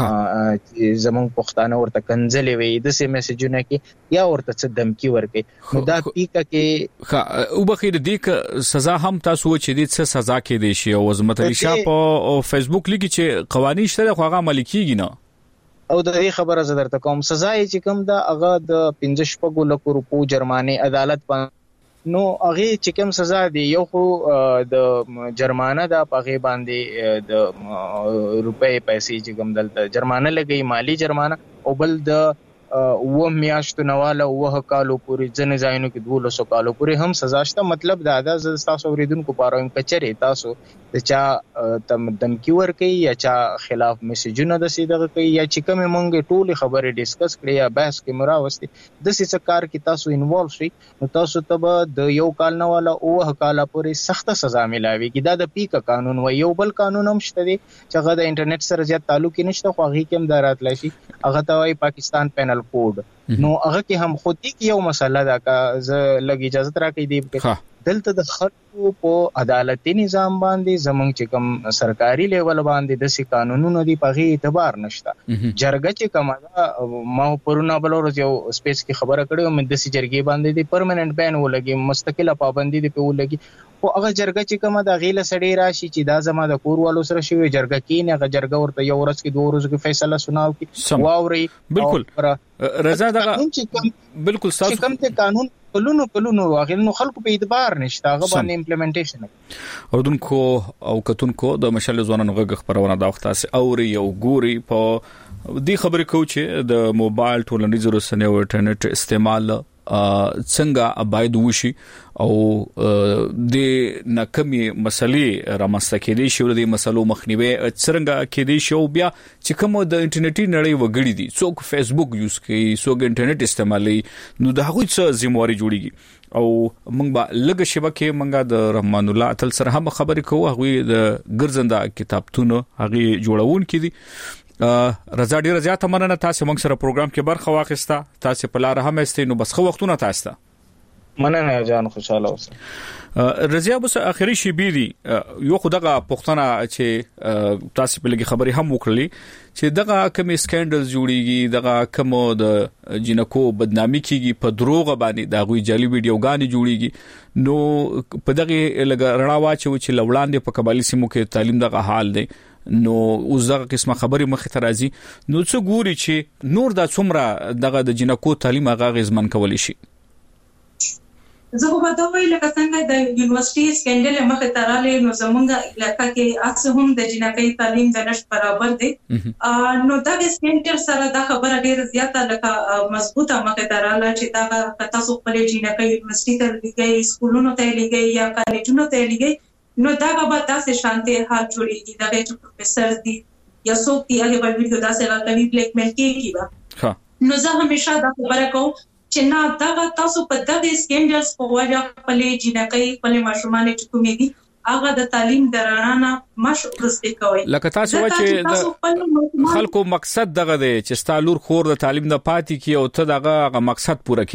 زمونږ پښتانه ورته کنځلې وي دسې میسجونه کې یا ورته څه دمکی ورکوي. نو دا پیکه کې
ښه او بخیر دی که سزا هم تاسو چې دې څه سزا کې دی شي او عظمت علي شاه په فیسبوک لیکي چې قوانین شته خو هغه عملي کیږي نه
او د دې خبره زه درته کوم. سزا یې چې کوم دا هغه د پنځه شپږو لکو روپو جرمانه عدالت باندې نو هغه چې کوم سزا دی یو خو د جرمانه دا په باندې د روپې پیسې چې کوم دلته جرمانه لګي مالی جرمانه او بل د و میاشتو نواله و کالو پوری ځنې ځایونو کې دولسو کالو پوری هم سزا شته. مطلب دا دا تاسو اوریدونکو پاره هم کچري تاسو د چا تم دمکی ور کوي یا چا خلاف میسجونه د سیدغه کوي یا چې کوم مونږ ټول خبرې ډیسکس کړي یا بحث کې مراوستي د څه کار کې تاسو انوالو شي نو تاسو ته د یو کال نواله او کال پوری سخت سزا ملاوي کی. دا د پیکا قانون و یو بل قانون هم شته دی چې هغه د انټرنیټ سره زیات تعلق نشته خو هغه کې هم دارات لشي هغه ته وايي پاکستان پینل کوډ. نو هغه کې هم خودي کې یو مسله دا کا ز لګ اجازه راکې دی دلته د خلکو په عدالتي نظام باندې زمونږ چې کوم سرکاري لیول باندې د سې قانونونو دی په غي اعتبار نشته. جرګه چې کومه ما پرونه بل ورځ یو سپیس کې خبره کړې و د سې جرګې باندې دی پرمننت بین ولګي مستقله پابندي دی په ولګي خو هغه جرګه چې کومه د غیله سړی راشي چې دا زما د کور والو سره شوی جرګه کې نه هغه جرګه ورته یو ورځ کې دوه ورځې کې فیصله سناو کی واوري.
بالکل رضا دا بالکل
تاسو کوم ته قانون کلونو کلونو واغل نو خلکو په اعتبار نشته هغه باندې امپلیمنټیشن.
اردوونکو او کتونکو د مشال ځوانانو غږ خبرونه دا وخت تاسو اوري او ګوري په دې خبرې کو چې د موبایل ټولنیزو رسنیو او انټرنیټ استعمال څنګه باید وشي او د ناکمي مسلې رامنځته کېدې شي او د مسلو مخنیوي څنګه کېدې شي او بیا چې کوم د انټرنیټي نړۍ وګړي دي څوک فیسبوک یوز کوي څوک انټرنیټ استعمالوي نو د هغوی څه ذمہواری جوړیږي او موږ به لږ شبکه موږ د رحمان الله اتل سره هم خبرې کوو هغه د ګرځنده کتابتون هغه جوړون کړي. رضا ډیر زیات مننه تاسو موږ سره پروګرام کې برخه واخیسته تاسو په لار هم استئ نو بس خو وختونه تاسو ته
مننه جان خوشاله اوسه.
رضا بس اخري شی بيدي یو خدغه پښتنه چې تاسو په لګي خبري هم وکړلې چې دغه کوم سکینډل جوړیږي دغه کوم د جنکو بدنامي کیږي په دروغ باندې دا غوي جعلي ویډیوګانې جوړیږي نو په دغه لګ رڼا واچو چې لوړاندې په قبالي سیمو کې تعلیم دغه حال دی نو اوس دغه قسمه خبرې مخ ته راځي نو څه ګوري چې نور د څومره دغه د جنکو تعلیم هغه غزمن کولی شي.
زه په دا ویل لکه څنګه د یونیورسيټي سکندل مخ ته رااله نو زمونږ علاقې کې اکثر هم د جنکۍ تعلیم د نشټ برابر دي نو دا سکندل سره دا خبره ډیره زیاته لکه مضبوطه مخ ته رااله چې دا تاسو په جنکۍ یونیورسيټي ته لګي سکولونو ته لګي یا کالجونو ته لګي نو دا به تاسو شانته حال جوړیږي دا چې پروفیسور دي یا څوک دی هغه په ویډیو تاسو راکوي بلیکمیل کیږي ها نو زه همیشه دا خبره کوم چې نه دا تاسو په دغه سکینډلز په وجه خپل جنکۍ خپل ماشومان چې کومې دي هغه د تعلیم درانه مشورسته کوي.
لکه تاسو چې خلکو مقصد دغه دی چې ستالور خور د تعلیم نه پاتې کی او ته دغه مقصد پوره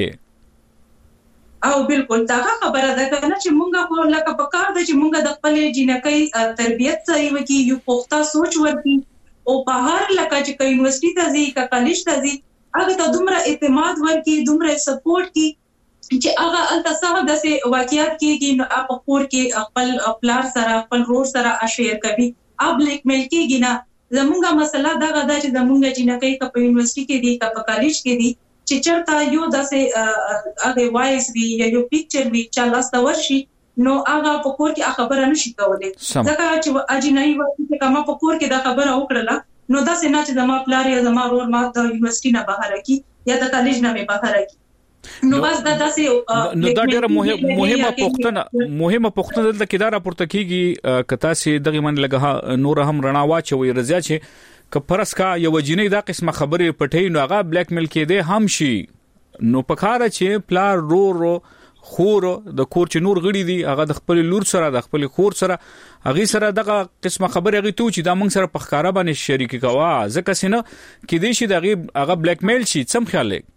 کړي.
او بالکل دا خبره ده کنه چې مونږه خو لکه په کار ده چې مونږه د خپل جنکۍ تربيت صحیح وکي، یو پوښتنه سوچ ورکړي او په هر لکه چې یونیورسيټي ته ځي کا کالج ته ځي هغه ته دومره اعتماد ورکړي، دومره سپورټ کی چې هغه التصاحب د سه واقعیت کېږي نو په کور کې خپل پلار سره خپل رور سره اشیر کوي اب لیک مل کېږي نه. زمونږه مسله دا غدا چې زمونږه جنکۍ په یونیورسيټي کې دي کا په کالج کې دي چې چرته یو داسې هغه وایس وی یا یو پکچر وی چې لاسته ورشي نو هغه په کور کې خبره نشي کولای. ځکه چې اجنای وایي چې کما په کور کې دا خبره وکړه نو داسې نه چې زما پلار یا زما رور ما د یونیورسيټي نه بهر کی یا د کالج نه بهر کی. نو بس دا داسې
نو دا ډیره مهمه پوښتنه مهمه پوښتنه دلته کې دا راپورته کیږي کتا سي دغه من لګه نور هم رڼا واچوي رضا چې ک پرس کا یو جنې دا قسمه خبره پټي نو هغه بلیک میل کې دی هم شي نو پکاره چې پلار رو رو خور د کور چې نور غړي دي هغه د خپل لور سره د خپل خور سره هغه سره دغه قسمه خبره هغه تو چې دا موږ سره پخکاره باندې شریک کوا ځکه سينه کې دي شي دغه هغه بلیک میل شي څم خیال لې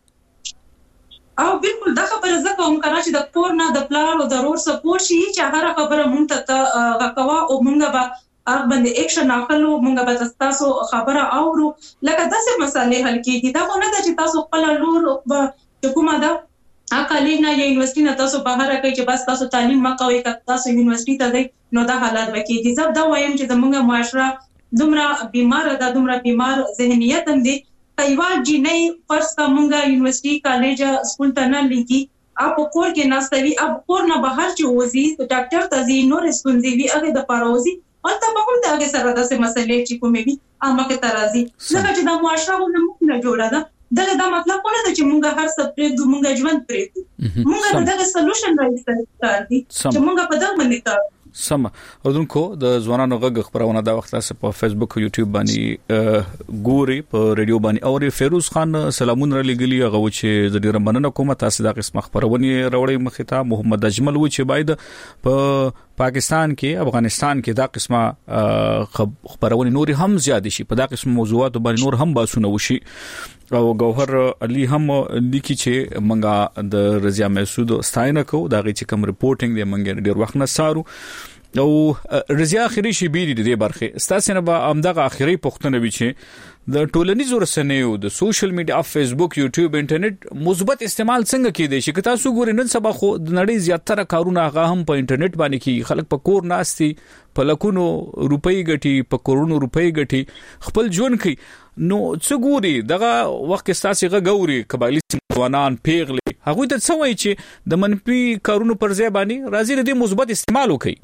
او بالکل دا خبره زکه هم کړه چې د کور نه د پلان او ضرور سپورټ شي چې هر خبره مونږ ته غکوا او مونږ به هغه باندې اکشن اخلو، مونږ به تاسو خبره اورو لکه داسې مسالې حل کیږي. دا خو نه ده چې تاسو خپل لور په کومه ده هغه کالج نه یا یونیورسيټي نه تاسو بهر راکې چې بس تاسو تعلیم ما کوي که تاسو یونیورسيټي ته ځئ نو دا حالات وکړي. زه دا وایم چې زموږه معاشره دومره بیمار ده، دومره بیمار ذهنیت هم دي. کایوا جنې فرض کا مونږه یونیورسيټي کالج سکول ته نه لګي اپ کور کې ناستوي اب کور نه بهر چې وځي ډاکټر ته ځي نو ریسپونسیبلی هغه د پاروزي او ته به هم دا هغه سره د مسلې چې کومې وي اما کې ترازی ځکه چې د معاشره موږ نه جوړه ده. دا دا مطلب نه ده چې مونږ هر څه پرې مونږ ژوند پرې مونږ دا سولوشن راځي کار دي چې مونږ په دغه باندې کار
سم. اردوونکو د ځوانانو غږ خبرونه دا وخت تاسو په فیسبوک او یوټیوب باندې ګوري په ریډیو باندې او فیروز خان سلامونه لګلی هغه و چې د ډیر مننه کوم تاسو دا قسمه خبرونه راوړی مخه محمد اجمل و چې باید په پاکستان کې افغانستان کې دا قسمه خبرونه نور هم زیات شي په دا قسم موضوعات باندې نور هم باسونه وشي. او گوهر علي هم لیکي چې منګه د رضا محسود ستاینه کو دا غي چې کوم ریپورتینګ دی منګه ډیر وخت نه سارو او رضا اخري شي بيدي د برخه ستاسو نه به امدغه اخري پښتنه وی چې د ټولنیزو رسنیو د سوشل میډیا فیسبوک یوټیوب انټرنیټ مثبت استعمال څنګه کېدای شي؟ که تاسو ګورئ نن سبا خو د نړۍ زیاتره کارونه هغه هم په انټرنیټ باندې کې خلک په کور ناستي په لکونو روپۍ ګټي په کورونو روپۍ ګټي خپل ژوند کوي. نو څو ګوري دغه وخت ستاسو غووري قبایلی ځوانان پیغلي هغه ته څه وایي چې د منفي کارونو پر ځای باندې راځي د مثبت استعمال وکړي.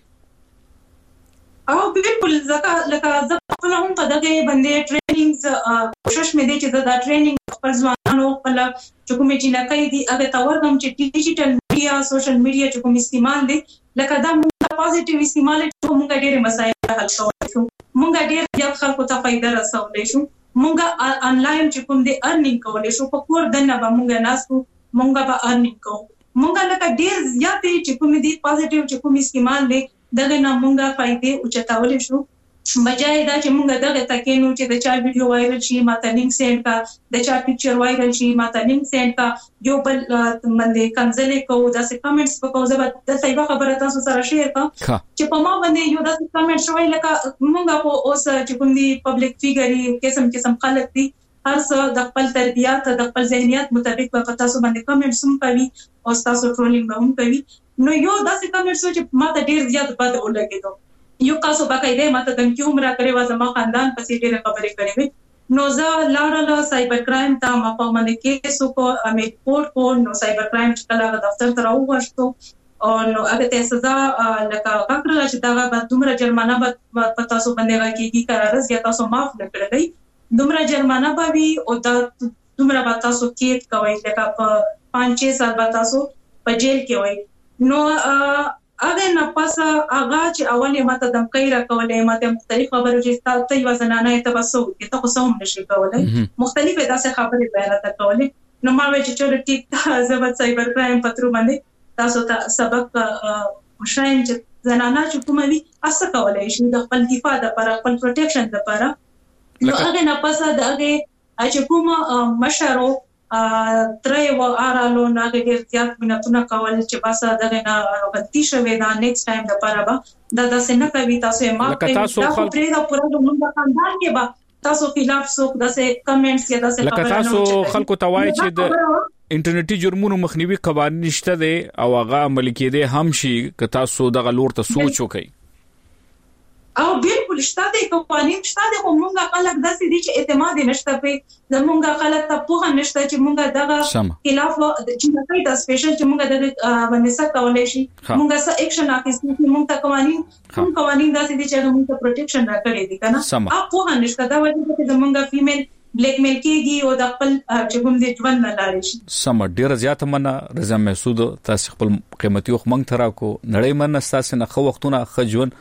او بالکل ځکه لکه زه خپل هم په دغه باندې ټریننګز کوشش مې دي چې دا ټریننګ خپل ځوانانو خپل چې کومې چې لکه دي هغه تور کوم چې ډیجیټل میډیا سوشل میډیا چې کوم استعمال دي لکه دا موږ پازیټیو استعمال چې موږ ډېر مسایل حل کوو شو موږ ډېر ځکه خلکو ته فائدہ رسولې شو موږ انلاین چې کوم دي ارنینګ کولې شو په کور دنه به موږ ناسو موږ به ارنینګ کوو موږ لکه ډېر زیات چې کوم دي پازیټیو چې کوم استعمال دي دغه نه موږ فائدې او چتاولې شو بجای دا چې موږ دغه تکینو چې د چا ویډیو وایرل شي ماته لینک سند کا د چا پکچر وایرل شي ماته لینک سند کا یو بل باندې کنځلې کوو دا څه کمنټس وکاو زه به د صحیح خبره تاسو سره شیر کوم چې په ما باندې یو داسې کمنټ شوی لکه موږ په اوس چې کوم دي پبلک فیګر قسم قسم خلک دي هر څه د خپل تربیات د خپل ذهنیت مطابق په تاسو باندې کمنټس هم کوي او تاسو ټرولینګ هم کوي. نو یو داسې کمنټس چې ماته ډیر زیات بد ولګیدو یو کاسو باقاعده ماته د کیوم را کړی و زما خاندان پسې ډېر خبرې کړې وي نو زه لاړل سایبر کرائم ته ما په باندې کیسو کو امې پورت کو نو سایبر کرائم چې کله دفتر ته راوښتو او نو هغه ته سزا لکه غکړه چې دا به دومره جرمانه به پتا سو باندې راکېږي قرار زیات تاسو معاف نکړئ دومره جرمانه به وي او دا دومره به تاسو کېټ کوي لکه په پنځه چھ سال به تاسو په جیل کې وي. نو اګه نه پاس هغه چې اولې ماته دمکې را کولې ماته مختلف خبرو چې تاسو ته وزنانه ته بسو کې ته خو سم نشي کولای مختلفه داسې خبرې بیان تا کولې. نو ما وی چې چلو ټیک زبر سایبر کرائم پترو باندې تاسو ته سبق مشایم چې زنانه چې کومه وي اسه کولای شي د خپل دفاع لپاره خپل پروټیکشن لپاره نو هغه نه پسه د هغه چې کومه مشرو ترې و ارالو ناګه ډیر زیات منتونه کول چې باسه دغه نه غلطي شوه دا نیکسټ ټایم د پاره به دا د سینه کوي تاسو یې ما دا خو پرې دا پوره د موږ خاندان کې به تاسو خلاف څوک داسې کمنټس یا داسې
خبرونه لکه تاسو خلکو توای چې د انټرنیټي جرمونو مخنیوي قوانین نشته دي او هغه عملي کېده هم شي که تاسو دغه لور ته سوچ وکړئ
او بالکل شته د قوانین شته د موږ خلک داسې دي چې اعتماد نشته په زمونږ خلک ته په نشته چې موږ دغه خلاف چې نکای د سپیشل چې موږ دغه باندې څه کولای شي موږ څه اکشن اخیستو چې موږ ته قوانین کوم قوانین داسې دي چې موږ ته پروټیکشن راکړي دي کنه اپ په نشته دا وایي چې زمونږ فیمیل بلیک میل کېږي او د خپل چې کوم دي ژوند نه لاري شي
سم ډیر زیات مننه رضا محسود تاسو خپل قیمتي وخت مونږ ترا کو نړۍ مننه تاسو نه خو وختونه خجون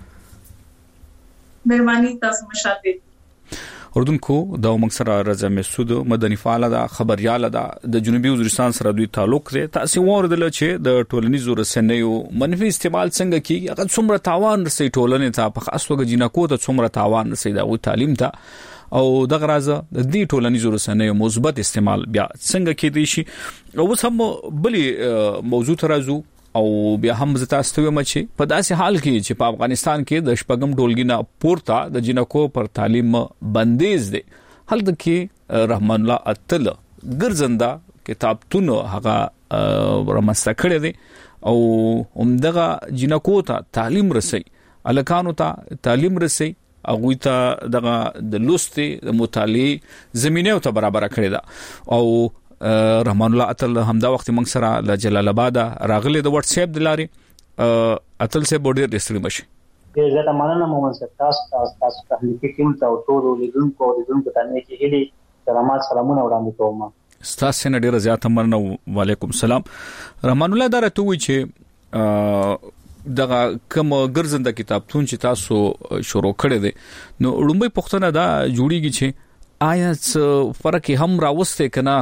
مهرباني تاسو مشاهده
اردوونکو د موږ سره رضا محسود مدني فعال ده خبريال ده د جنوبي وزیرستان سره دوی تعلق لري تاسو وردل چې د ټولنیزو رسنیو منفي استعمال څنګه کیږي هغه څومره تاوان رسي ټولنې ته په خاص توګه جنکو ته څومره تاوان رسي دا و تعلیم ته او دغه راځه د دې ټولنیزو رسنیو مثبت استعمال بیا څنګه کېدی شي او اوس هم بلی موضوع ترازو او بیا هم زتا ستوي مچي په داسې حال کې چې په افغانستان کې د شپږم ټولګي نه پورته د جنکو پر تعلیم بندیز دي هلته کې رحمان الله اتل ګرځنده کتابتون هغه رامسته کړی دي او همدغه جنکو ته تعلیم رسي الکانو ته تعلیم رسي اغوی ته دغه د لوستي د مطالعه زمينه او ته برابر کړی دا او رحمان الله اتل همدا وخت موږ سره ل جلال آباد راغلي د واتس اپ د لاري اتل سه بورډر ډیسټرکټ مشي
ډیر زړه مننه مومن صاحب تاسو تاسو ته لیکي کوم ته ټول لیدونکو لیدونکو ته نه کې هلي سلامات سلامونه وړاندې کوم
تاسو نه ډیر زیات مننه وعلیکم السلام رحمان الله درته وی چې دغه کوم ګرځنده کتابتون چې تاسو شروع کړی دی نو لومبي پښتنه دا جوړیږي چې آیا څه فرق هم راوسته کنه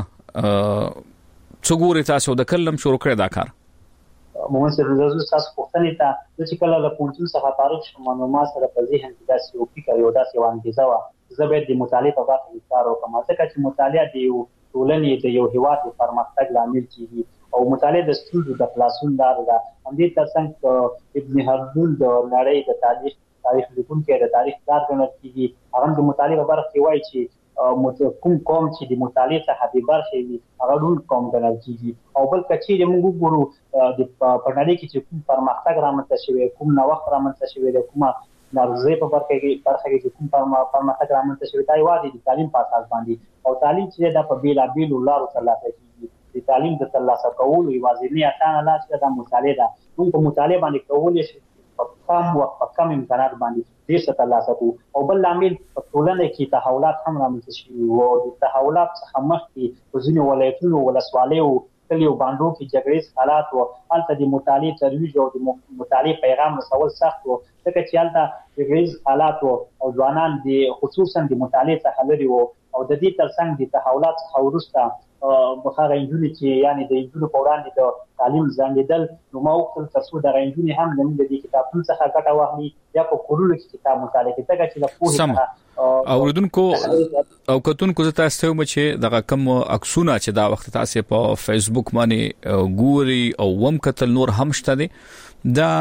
څوګوري تاسو د کلم شروع کړی دا کار
موږ سره د تاسو پښتنې ته چې کله له پونتون څخه فارغ شوم نو ما سره په ذهن کې داسې یو فکر یو داسې وانګیزه و زه به د مطالعه په برخه کې کار وکړم ځکه چې مطالعه د یو ټولنې د یو هیواد د پرمختګ لامل کیږي او مطالعه د ستونزو د خلاصون لار ده همدې ترڅنګ ابن خلدون د نړۍ د تاریخ تاریخ لیکونکي د تاریخ کار ګڼل کیږي هغه د مطالعه په برخه کې وایي چې کوم قوم چې د مطالعه څخه د برخې وي هغه ټول قوم ګڼل کیږي او بل کچې د موږ ګورو د پړنړۍ کې چې کوم پرمختګ رامنځته شوی کوم نوښت رامنځته شوی د کومه نارضای په برخه کې برخه کې کوم پرمختګ رامنځته شوی دا یوازې د تعلیم په اساس باندې او تعلیم چې د په بیلا بیل لارو ترلاسه کیږي د تعلیم د ترلاسه کولو یوازې نه اسانه لار چې د مطالعه ده موږ په مطالعه باندې کولای شو په کم وخت په کم امکانات باندې ډیر څه ترلاسه کوو او بل عامل په ټولنه کې تحولات هم رامنځته شوي او د تحولات څخه مخکې په ځینو ولایتونو ولسوالیو کلیو باندې کې جګړې حالات او هلته د مطالعه ترویج او د مطالعه پیغام رسول سخت او ځکه چې هلته جګړې حالات او ځوانان د خصوصا د مطالعه څخه لري او د دې ترڅنګ د تحولات څخه وروسته بخاره انجونی چې یعنی د انجونو په وړاندې د تعلیم ځنډیدل نو ما وکړل ترڅو د انجونی هم د دې کتابونو څخه ګټه واخلي یا په کورونو کې کتاب مطالعه کوي څنګه چې د پوهې
اوردونکو او کتونکو زه تاسو ته مچ دغه کم عکسونه چې دا وخت تاسو په فیسبوک باندې ګوري او وم کتل نور هم شته دي دا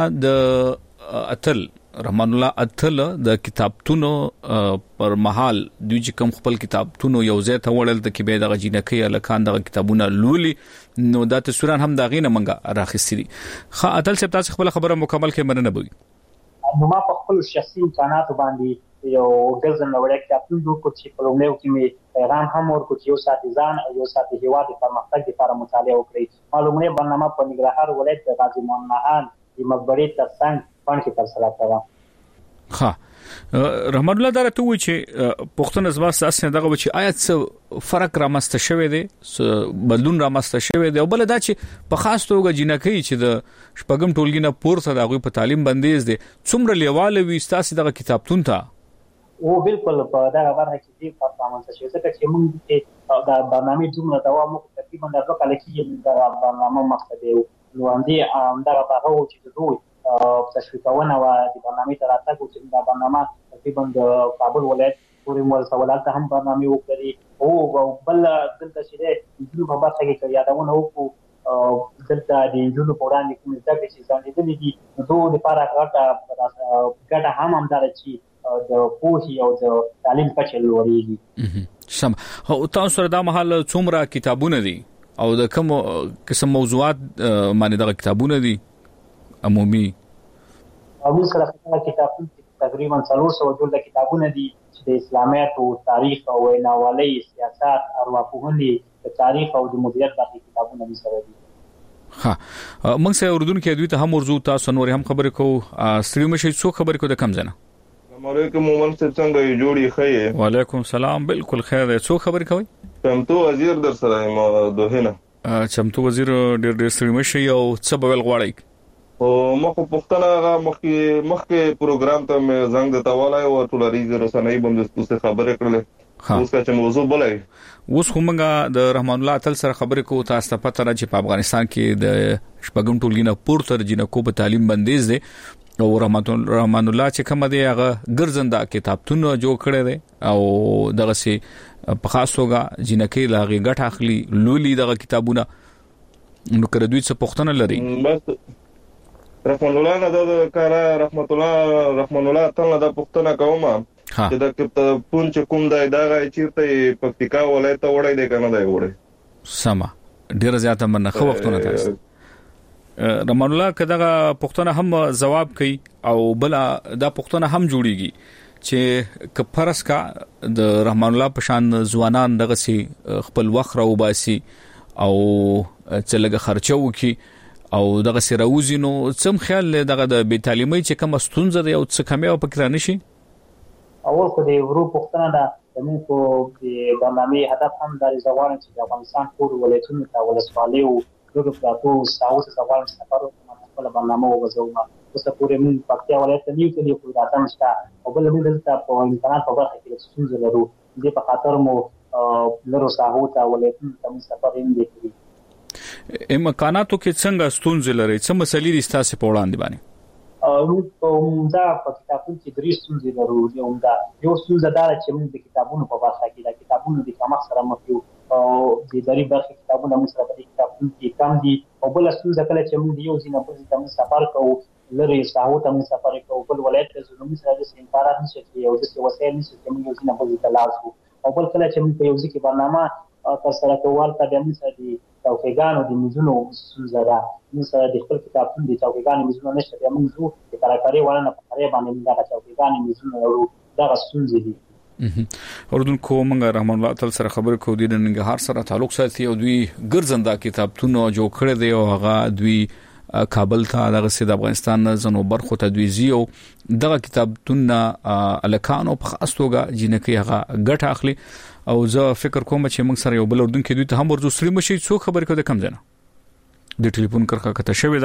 د اتل رحمان الله اتل د کتابتونو پر محل دوی چې کوم خپل کتابتونو یو ځای ته وړل د کې به د جنکې لکان د کتابونه لولي نو د تسوران هم دا غینه منګه راخستې دي خا اتل چې تاسو خپل خبره مکمل کې مننه بوي
نو ما په خپل شخصي امکانات باندې یو ګزن وړه کتابتون دوه چې په لومړیو کې مې پیغام هم ورکو چې یو ساتيزان او یو ساتي هیواد پرمختګ لپاره مطالعه وکړي معلومه برنامه په نګرهار ولایت د غازی محمد د مقبره ترڅنګ پان کې تر سره کړه
ها رحمان الله درته وی چې پښتون زما اساس دغه چې آیت څه فرق را مسته شوی دی بدلون را مسته شوی دی او بل دا چې په خاص توګه جنکې چې د شپږم ټولګي نه پورته دغه په تعلیم بندیز دي څومره لیواله وي ستاسو دغه کتابتون ته
او بالکل په دا برخه کې دې پرفارمنس شوی ځکه چې موږ دا برنامه دومره دوام وکړ تقریبا د دوه کال کې دا برنامه مخته دی نو اندي دا هغه چې دوی تشویقونه و د برنامې ته راتګ چې دا برنامه تقریبا د کابل ولایت پورې ورسولالته هم برنامې وکړي او بل دلته چې د په برخه کې یادونه وکړو دلته د انجونو په وړاندې کوم ځای چې ځانګړي دي نو د لپاره غاټه غاټه هم همدار چې د پوهې او د تعلیم کچه لوړېږي.
سم او تاسو سره دا مهال څومره کتابونه دي او د کوم قسم موضوعات باندې دا کتابونه دي عمومي؟
او سره کتابونه تقریبا څلور سوه دولس کتابونه دي چې د اسلامیت او تاریخ او ویناوالۍ سیاست ارواپوهنې د تاریخ او د مدیریت باندې کتابونه سره دي.
ها موږ سره اردن کې دوی ته هم ورزو تاسو نور هم خبرې کو ستړي مشي څو خبرې کو د کم ځنه.
السلام علیکم مومن صاحب څنګه جوړی خې؟
وعلیکم السلام بالکل خیر دی. څو خبرې کوي؟
چمتو وزیر در سره ما دوه نه
چمتو وزیر ډېر ډېر ستړي مشي او څه بول غواړي؟
او مخ پښتنه هغه مخکې مخکې پروګرام ته مې زنګ د تاوالای او ټولریز رسنۍ باندې څه خبرې کړلې اوس چې موضوع بلای
اوس کومه د رحمان الله تل سره خبرې کو تاسو ته پته را چې په افغانستان کې د شپږم ټولګي نه پورته جنکو په تعلیم بندیز دي او رحمان الله چې کوم دی هغه ګرځنده کتابتون جوړ کړی دی او دغه سي په خاصوګه جنکې لاغي ګټ اخلي لولي دغه کتابونه نو کړه دوی څه پښتنه لري.
بس رحمان الله نه د کار رحمت الله رحمان الله تعالی د پښتنه کومه چې د کتابتون چې کوم دی دا چیرته پکتیکا ولایت وړي دی کنه دی وړي
سما ډیر زیاته منه خو وختونه تاسو رحمان الله کداغه پښتنه هم جواب کوي او بل دا پښتنه هم جوړیږي چې کفرس کا د رحمان الله پشان ځوانان دغه سي خپل وخت راو باسي او چې لګه خرچو کی او دغه سراوزي نو څم خیال دغه د بي تعلیمي چې کوم ستونزه دی او څه کمی او پکې نشي.
اول خو د ورو پښتنه ده زموږ په برنامه هدف هم د ځوانانو چې د افغانستان ټول ولایتونو ته ولسوالۍ او ټول پلاتو ساوث ځوانان سفر په برنامه وګورم اوس پورې موږ پکتیا ولایت ته نیو کې خو راځم شته او بل موږ دلته په امکانات په برخه کې ستونزې لرو دې په خاطر مو لرو ساحو ته ولایتونو ته سفر هم وکړي.
امکاناتو کې څنګه ستونزې لري څه مسلې دي تاسو په وړاندې باندې؟
او دا په کتابونو کې درې ستونزې لرو یو دا یو ستونزه دا چې موږ د کتابونو په برخه کې د کتابونو د کمښت سره مخ یو او د دری برخه کتابونه موږ سره په کتابونو کې کم دي او بل ستونزه کله چې موږ یو ځینې په ځینې سفر کوو لري ساحو ته موږ سفر کوو بل ولایت ته زموږ سره د امکانات نشي چې یو د وسایل نشي چې موږ یو ځینې په ځای تلاسو او بل کله چې موږ په یو ځکه برنامه تاسو کول ته د موږ سره د توګانو د مزونو سوزرا موږ سره د خپل کتابتون د توګانو مزونو نشته د موږ زو د کارکاري ورنه په اړه باندې دا توګانو مزونو ورو دا ستونزې دي.
اردن کو موږ رحمان الله تعالی سره خبر کو دي د ننګرهار سره تعلق ساتي او دوی ګرځنده کتابتون جوړ کړی دی او هغه دوی کابل ته دغه سید افغانستان زنو برخو ته دوی زیو دغه کتابتون الکانو په خاص توګه جنکه هغه ګټ اخلي او زه فکر کوم چې موږ سره یو بل اردن کې دوی ته هم ورزو سری مشي څو خبرې کو د کم ځنه د ټلیفون کرخه کته شوې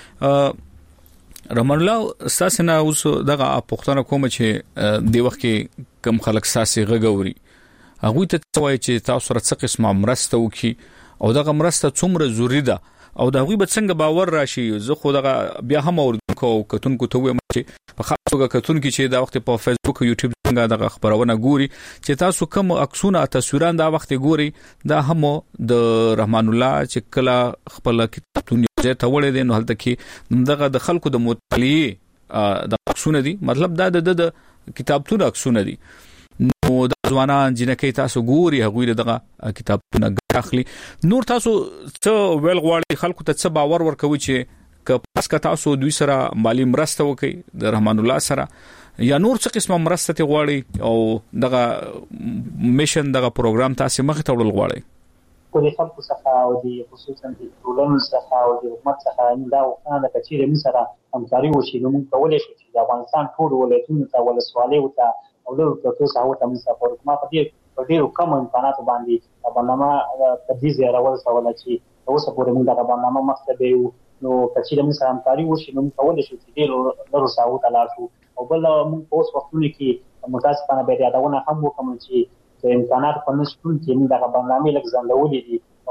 ده رحمان الله ساسنه اوس دغه پښتنه کوم چې دی وخت کې کم خلک ساسي غغوري هغه ته وایي چې تاسو سره څه قسمه مرسته وکي او دغه مرسته څومره ضروری ده او دا غوي به څنګه باور راشي زه خو دغه بیا هم اردن کو کتونکو ته وایم چې په خاصه کتونکو چې دا وخت په فیسبوک او یوټیوب څنګه دغه خبرونه ګوري چې تاسو کوم عکسونه تصویران دا وخت ګوري دا هم د رحمان الله چې کله خپل کتابتون یې ته وړي دي نو هلته کې دغه د خلکو د مطالعه د عکسونه دي مطلب دا د کتابتون عکسونه دي نو د ځوانان جنکې تاسو ګوري هغه دغه کتابونه اخلي نور تاسو څه ویل غواړي خلکو ته څه باور ورکوي چې ک پاس کا تاسو دوی سره مالی مرسته وکي د رحمان الله سره یا نور څه قسمه مرسته غواړي او دغه میشن دغه پروګرام تاسو مخ ته وړل غواړي
کو د خلکو څخه او د خصوصا د ټولنې څخه او د حکومت څخه دا وخت د کچېره می سره همکاري وشي نو موږ کولای شو چې د افغانستان ټول ولایتونو ته ولسوالۍ او ته او د تاسو هغه ته موږ په حکومت په په ډیرو کم امکاناتو باندې برنامه تدریس راول سوال چې اوس پورې موږ دا برنامه مخته یو نو کچې د موږ همکاري وشي نو موږ کولای شو چې ډیرو لرو ساو ته لاړ شو او بل موږ اوس وختونه کې متاسفانه به یادونه هم وکړو چې د امکانات په نشټون کې موږ دا برنامه لږ ځندولې دي او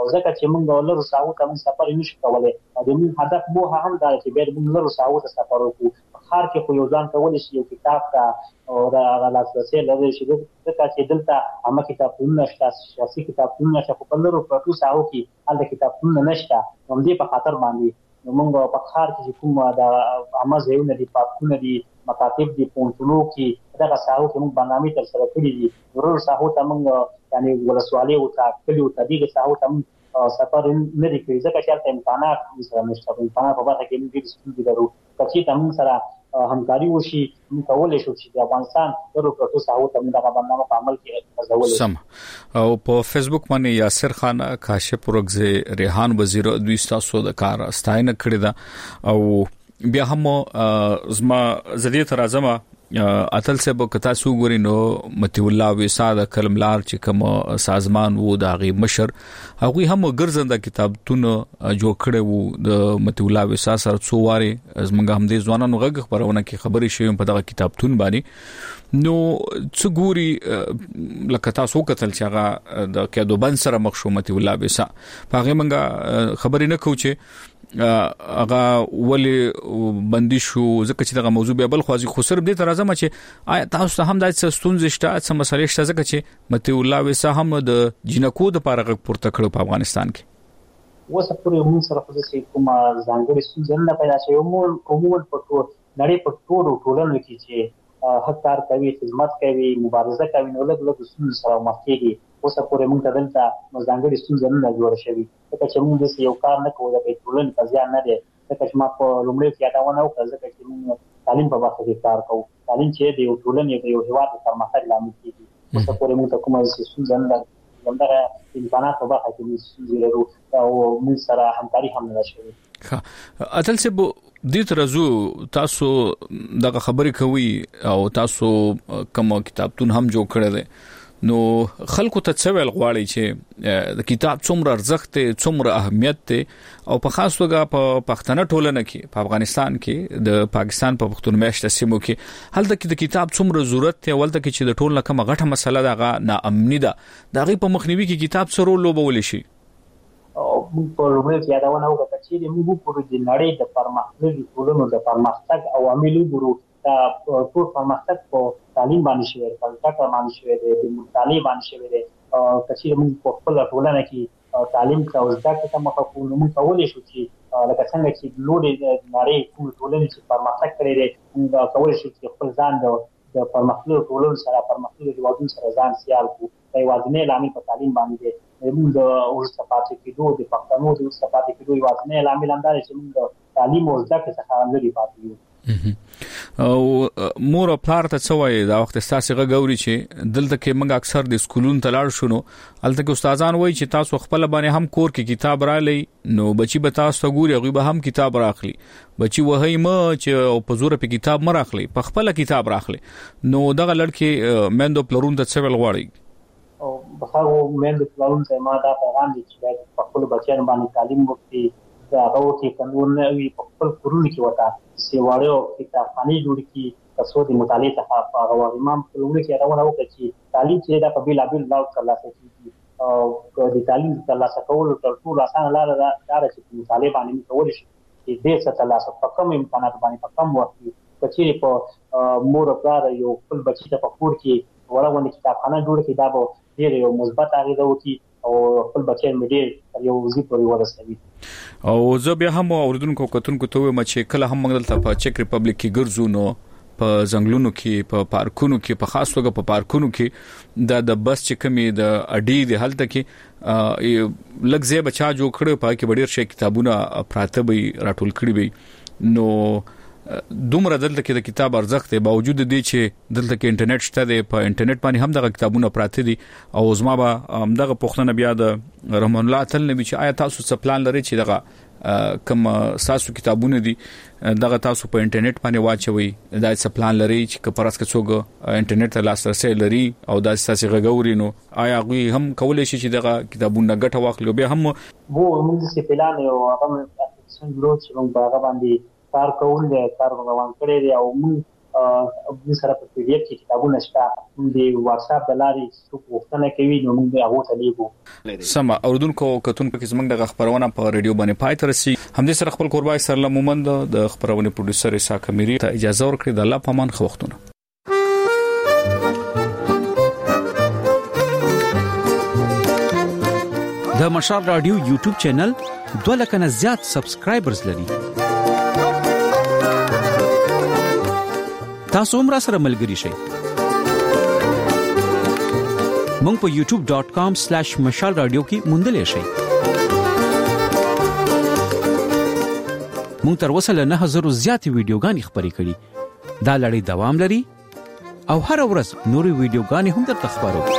ځکه چې موږ لرو ساحو ته موږ سفر نشو کولای او د موږ هدف مو هم دا چې باید موږ لرو ساحو ته سفر وکړو خار کې خو یو ځان کولای شي یو کتاب ته او دا غلاصه لري چې ځکه چې دلته هم کتابونه شته سیاسي کتابونه شته په لرو پروتو ساحو کې هلته کتابونه نشته هم دې په خاطر باندې موږ په خار کې کوم دا امازونه دي پاتونه دي مکاتب دي پونتلو کې دا ساحو کې موږ برنامه تر سره کړی دي ورور ساحو ته موږ یعنی ولسوالۍ او تاکلی او تدیګ ساحو ته سفر نه دی کوي ځکه چې امکانات سره نشته امکانات په برخه کې موږ ستونزې لرو چې تاسو سره همکاري وشي موږ کولای شو چې د افغانستان ورو پروتو ساحو ته موږ د برنامه په عمل کې ځولې
سم او په فیسبوک باندې یاسر خان کاشف ورغزه ریحان وزیر دوی تاسو د کار ستاینه کړی دا او بیا هم زما زدي تر اعظم اتل سے به کتا سو ګوري نو متي الله وساده کلملار چې کوم سازمان وو د غي مشر هغه هم ګرځنده کتابتون جوړ کړي وو د متي الله وسا سره څو واره زمونږ هم دې ځوانانو غږ خبرونه کې خبرې شوي په دغه کتابتون باندې نو څو ګوري لکه تاسو کتل چې هغه د کېدو بن سره مخشومتي الله وسا هغه منګه خبرې نه کوچې هغه ولی بندي شو ځکه چې دغه موضوع به بل خوازي خو سر دې تر ازمه چې آیا تاسو هم د ستونزې شته څه مسلې شته ځکه چې متي الله وسا هم د جنکو د پارغ پورته کړو په افغانستان کې
وسه پورې موږ سره خو چې کوم ځانګړي ستونزې نه پیدا شي عموما عموما په ټول نړۍ په ټولو ټولنو کې چې حق کار کوي خدمت کوي مبارزه کوي نو لږ لږ ستونزې سره مخ کېږي اوس پورې موږ ته دلته ځانګړي ستونزې نه جوړ شوي ځکه چې موږ د یو کار نه کوو د ټولنې په ځان نه دی ځکه چې ما په لومړي کې یادونه وکړه ځکه چې موږ تعلیم په برخه کې کار کوو تعلیم چې د یو ټولنې د یو هیواد د پرمختګ لامل کېږي اوس پورې موږ ته کومه ستونزه نه ده همدغه امکانات په برخه کې موږ ستونزې لرو او موږ سره همکاري هم نه شوي
ها اتل سه دې ترزو تاسو دغه خبرې کوي او تاسو کوم کتابتون هم جوړ کړی دی نو خلکو ته څه ویل غواړي چې د کتاب څومره ارزښت څومره اهمیت ته او په خاص توګه په پښتنه ټولنه کې په افغانستان کې د پاکستان په پښتون میشت سیمو کې هلته کې د کتاب څومره ضرورت ته ولته کې چې د ټولنه کومه غټه مسله ده ناامني ده دغه په مخنیوي کې کتاب سره لوبول شي
او په لومړي کې یادونه وکړه چې موږ په دې نړۍ د پرمختګ ټولنو د پرمختګ او عملي ګورو دا ټول پرمختګ په تعلیم باندې شوی دی په ټاکه باندې شوی دی د مطالعه باندې شوی دی چې موږ په خپل ټولنه کې تعلیم ته او زده کړې ته مخکې نو موږ کولای شو چې لکه څنګه چې لوړې نړۍ ټول ټولنې چې پرمختګ کړی دی موږ کولای شو چې خپل ځان د پرمختګ ټولنې سره پرمختګ هیوادونو سره ځان سیال کړو دا یوازینی لامل په تعلیم باندې دی موږ د ورسته پاتې کېدو د پښتنو د ورسته پاتې کېدو یوازینی لامل هم دا چې موږ تعلیم او زده کړې څخه لرې پاتې یو
او مور او پلار ته څه وایي دا وخت تاسو غوړي چې دلته کې موږ اکثر د سکولونو ته لاړ شو نو الته کې استادان وایي چې تاسو خپل باندې هم کور کې کتاب را لې نو بچي به تاسو ګوري هغه به هم کتاب راخلي بچي وهي ما چې په زور په کتاب مراخلي په خپل کتاب راخلي نو دغه لړکي مندو پلرون ته څه ویل غواړي
او بخارو مندو پلرون ته ما دا پیغام دي چې په خپل بچیانو باندې تعلیم وکړي دا هغه کې قانون نه وي په خپل کورونه کې وتا سیواړو کتابخانه جوړ کی تاسو د مطالعه څخه هغه امام په لومړي کې راوړل وکړي چې تعلیم چې دا په بیل بیل لاو ترلاسه کیږي او د تعلیم ترلاسه کول تر ټولو اسانه لار ده چې مطالعه باندې کول شي چې دې څه ترلاسه په کوم امکانات باندې په کوم وخت کې چې په مور او پلار یو خپل بچی ته په کور کې ورغونې کتابخانه جوړ کړي دا به ډېر یو مثبت اغیزه وکړي او خپل بچیان مې ډېر یو وظیفه پورې ورسوي
او زه بیا هم اوردونکو کتونکو ته وایم چې کله هم موږ دلته په چک ریپبلیک کې ګرځو نو په ځنګلونو کې په پارکونو کې په خاص توګه په پارکونو کې د د بس چې کمی د اډي د حالت کې لږ بچا جوړ کړو په کې ډېر شي کتابونه پراته وي راټول کړي وي نو دومره دلته کې د کتاب ارزښت دی باوجود دی چې دلته کې انټرنیټ شته دی په انټرنیټ باندې هم دغه کتابونه پراته دي او زما به دغه پوښتنه بیا د رحمان الله تل نبی چې آیا تاسو څه پلان لرئ چې دغه کوم تاسو کتابونه دي دغه تاسو په انټرنیټ باندې واچوي دا څه پلان لرئ چې کپرس کڅوګ انټرنیټ ته لاسرسي لري او دا تاسو غوړي نو آیا غوي هم کولای شي چې دغه کتابونه ګټه واخلو بیا هم
وو موږ څه پلان یو هغه څنګه لوڅ موږ هغه باندې کار کول دي کار روان کړی دی او موږ د سره په پی ډی اف کې کتابونه شته د واتس اپ د لارې څو وختونه کوي نو موږ هغه ته لیکو.
سم اوردونکو کتونکو کې زمنګ د خبرونه په ریډیو باندې پای تر سي هم دې سره خپل قربای سره مومند د خبرونه پروډوسر اسحاق اميري ته اجازه ورکړي د الله پامان خو وختونه.
د مشال رادیو یوټیوب چینل دوه لک نه زیات سبسکرایبرز لري. تاسو هم را سره ملګري شئ. مونږ په یوټیوب ډاٹ کام سلیش مشال رادیو کې موندلې شئ. مونږ تر اوسه له نه هزار زیات ویډیوګانې خبرې کړې. دا لړۍ دوام لري او هر ورځ نوري ویډیوګانې هم درته خبرو.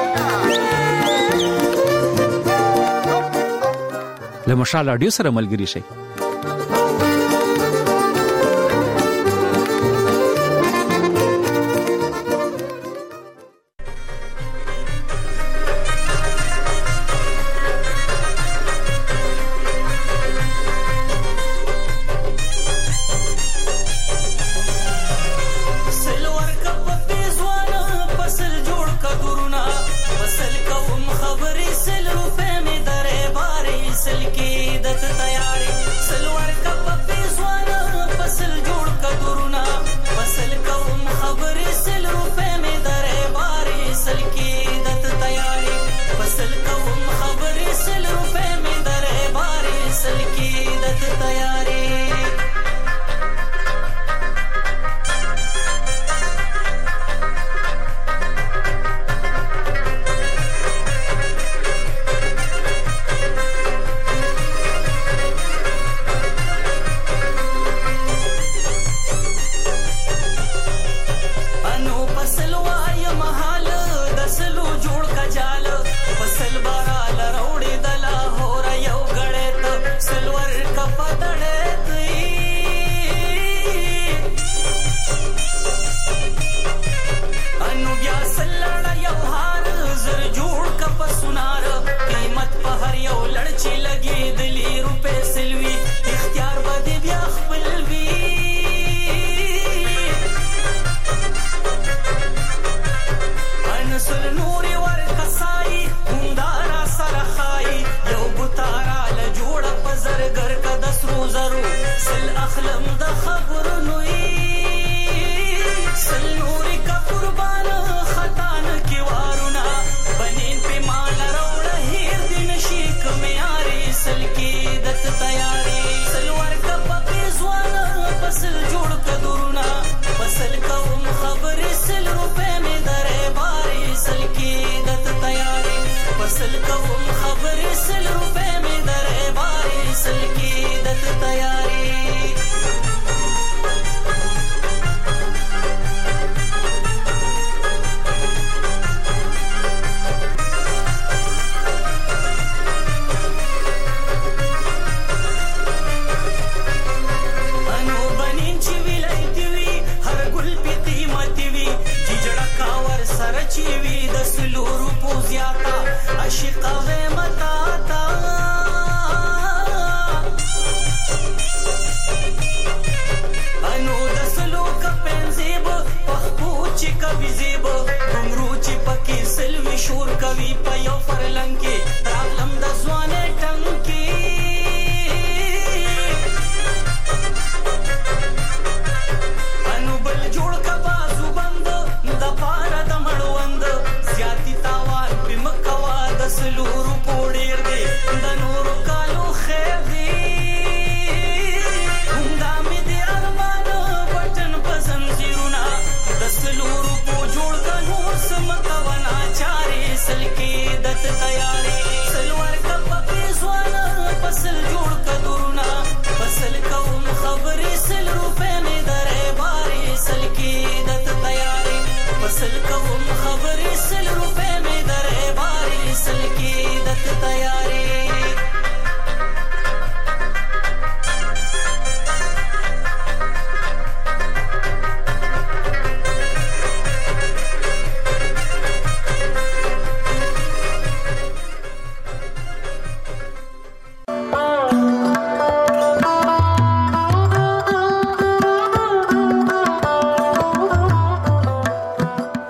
له مشال رادیو سره ملګري شئ.
سلکی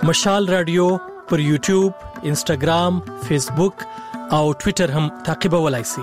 مشال رادیو پر یوټیوب، انسټاګرام، فیسبوک او ټوئیټر هم تعقیبولای شئ.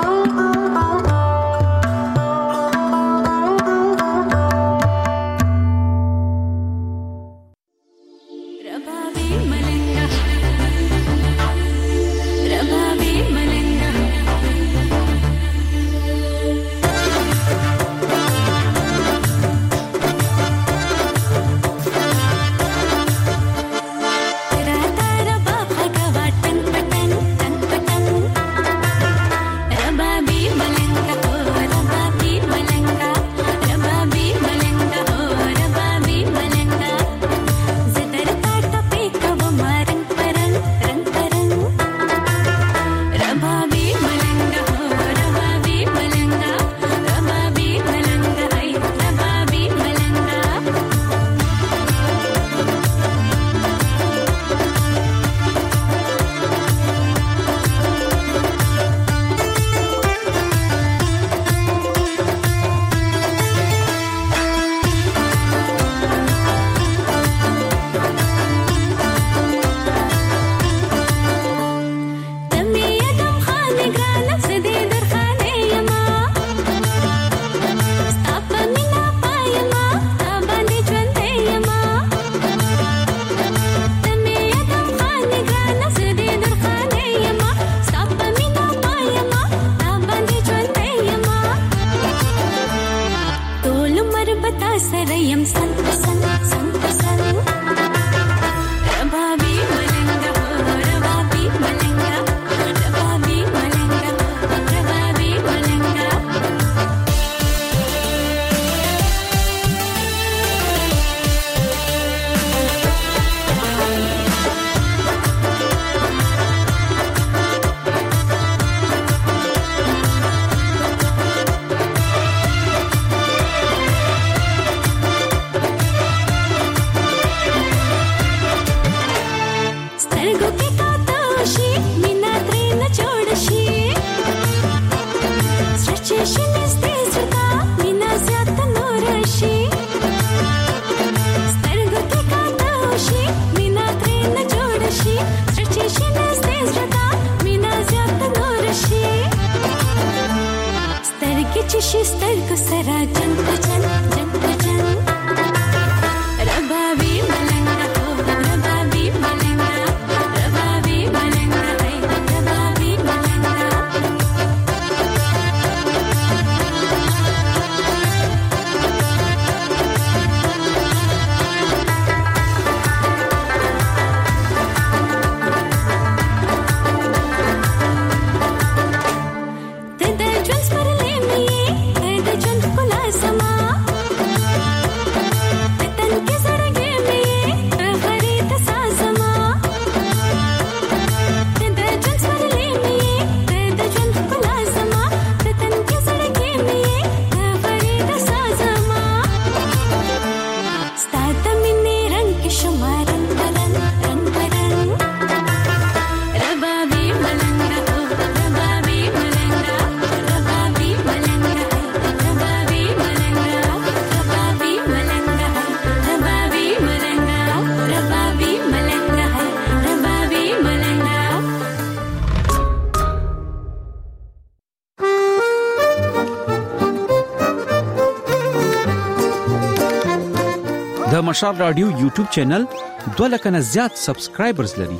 د مشال رادیو یوټیوب چینل دوه لک نه زیات سبسکرایبرز لري.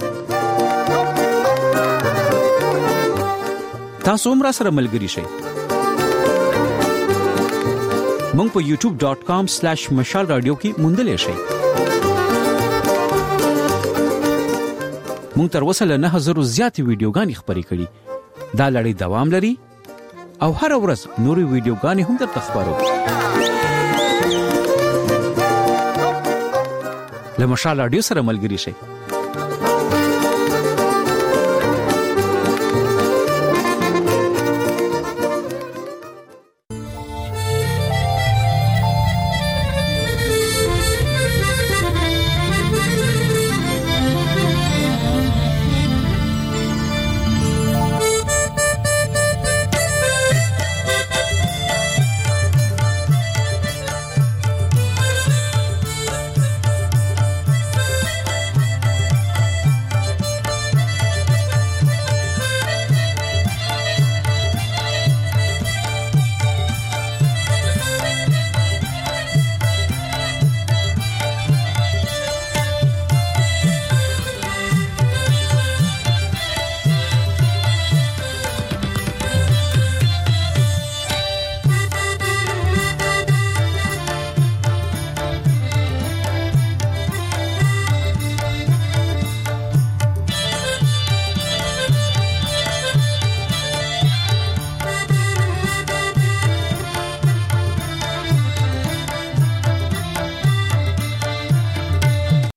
تاسو هم را سره ملګري شئ. مونږ په یوټیوب ډاٹ کام سلیش مشال رادیو کې موندلې شئ. مونږ تر اوسه له نه هزار زیاتې ویډیوګانې خپرې کړې. دا لړۍ دوام لري او هر ورځ نورې ویډیوګانې هم درته خپرو. له مشال رادیو سره ملګري شئ.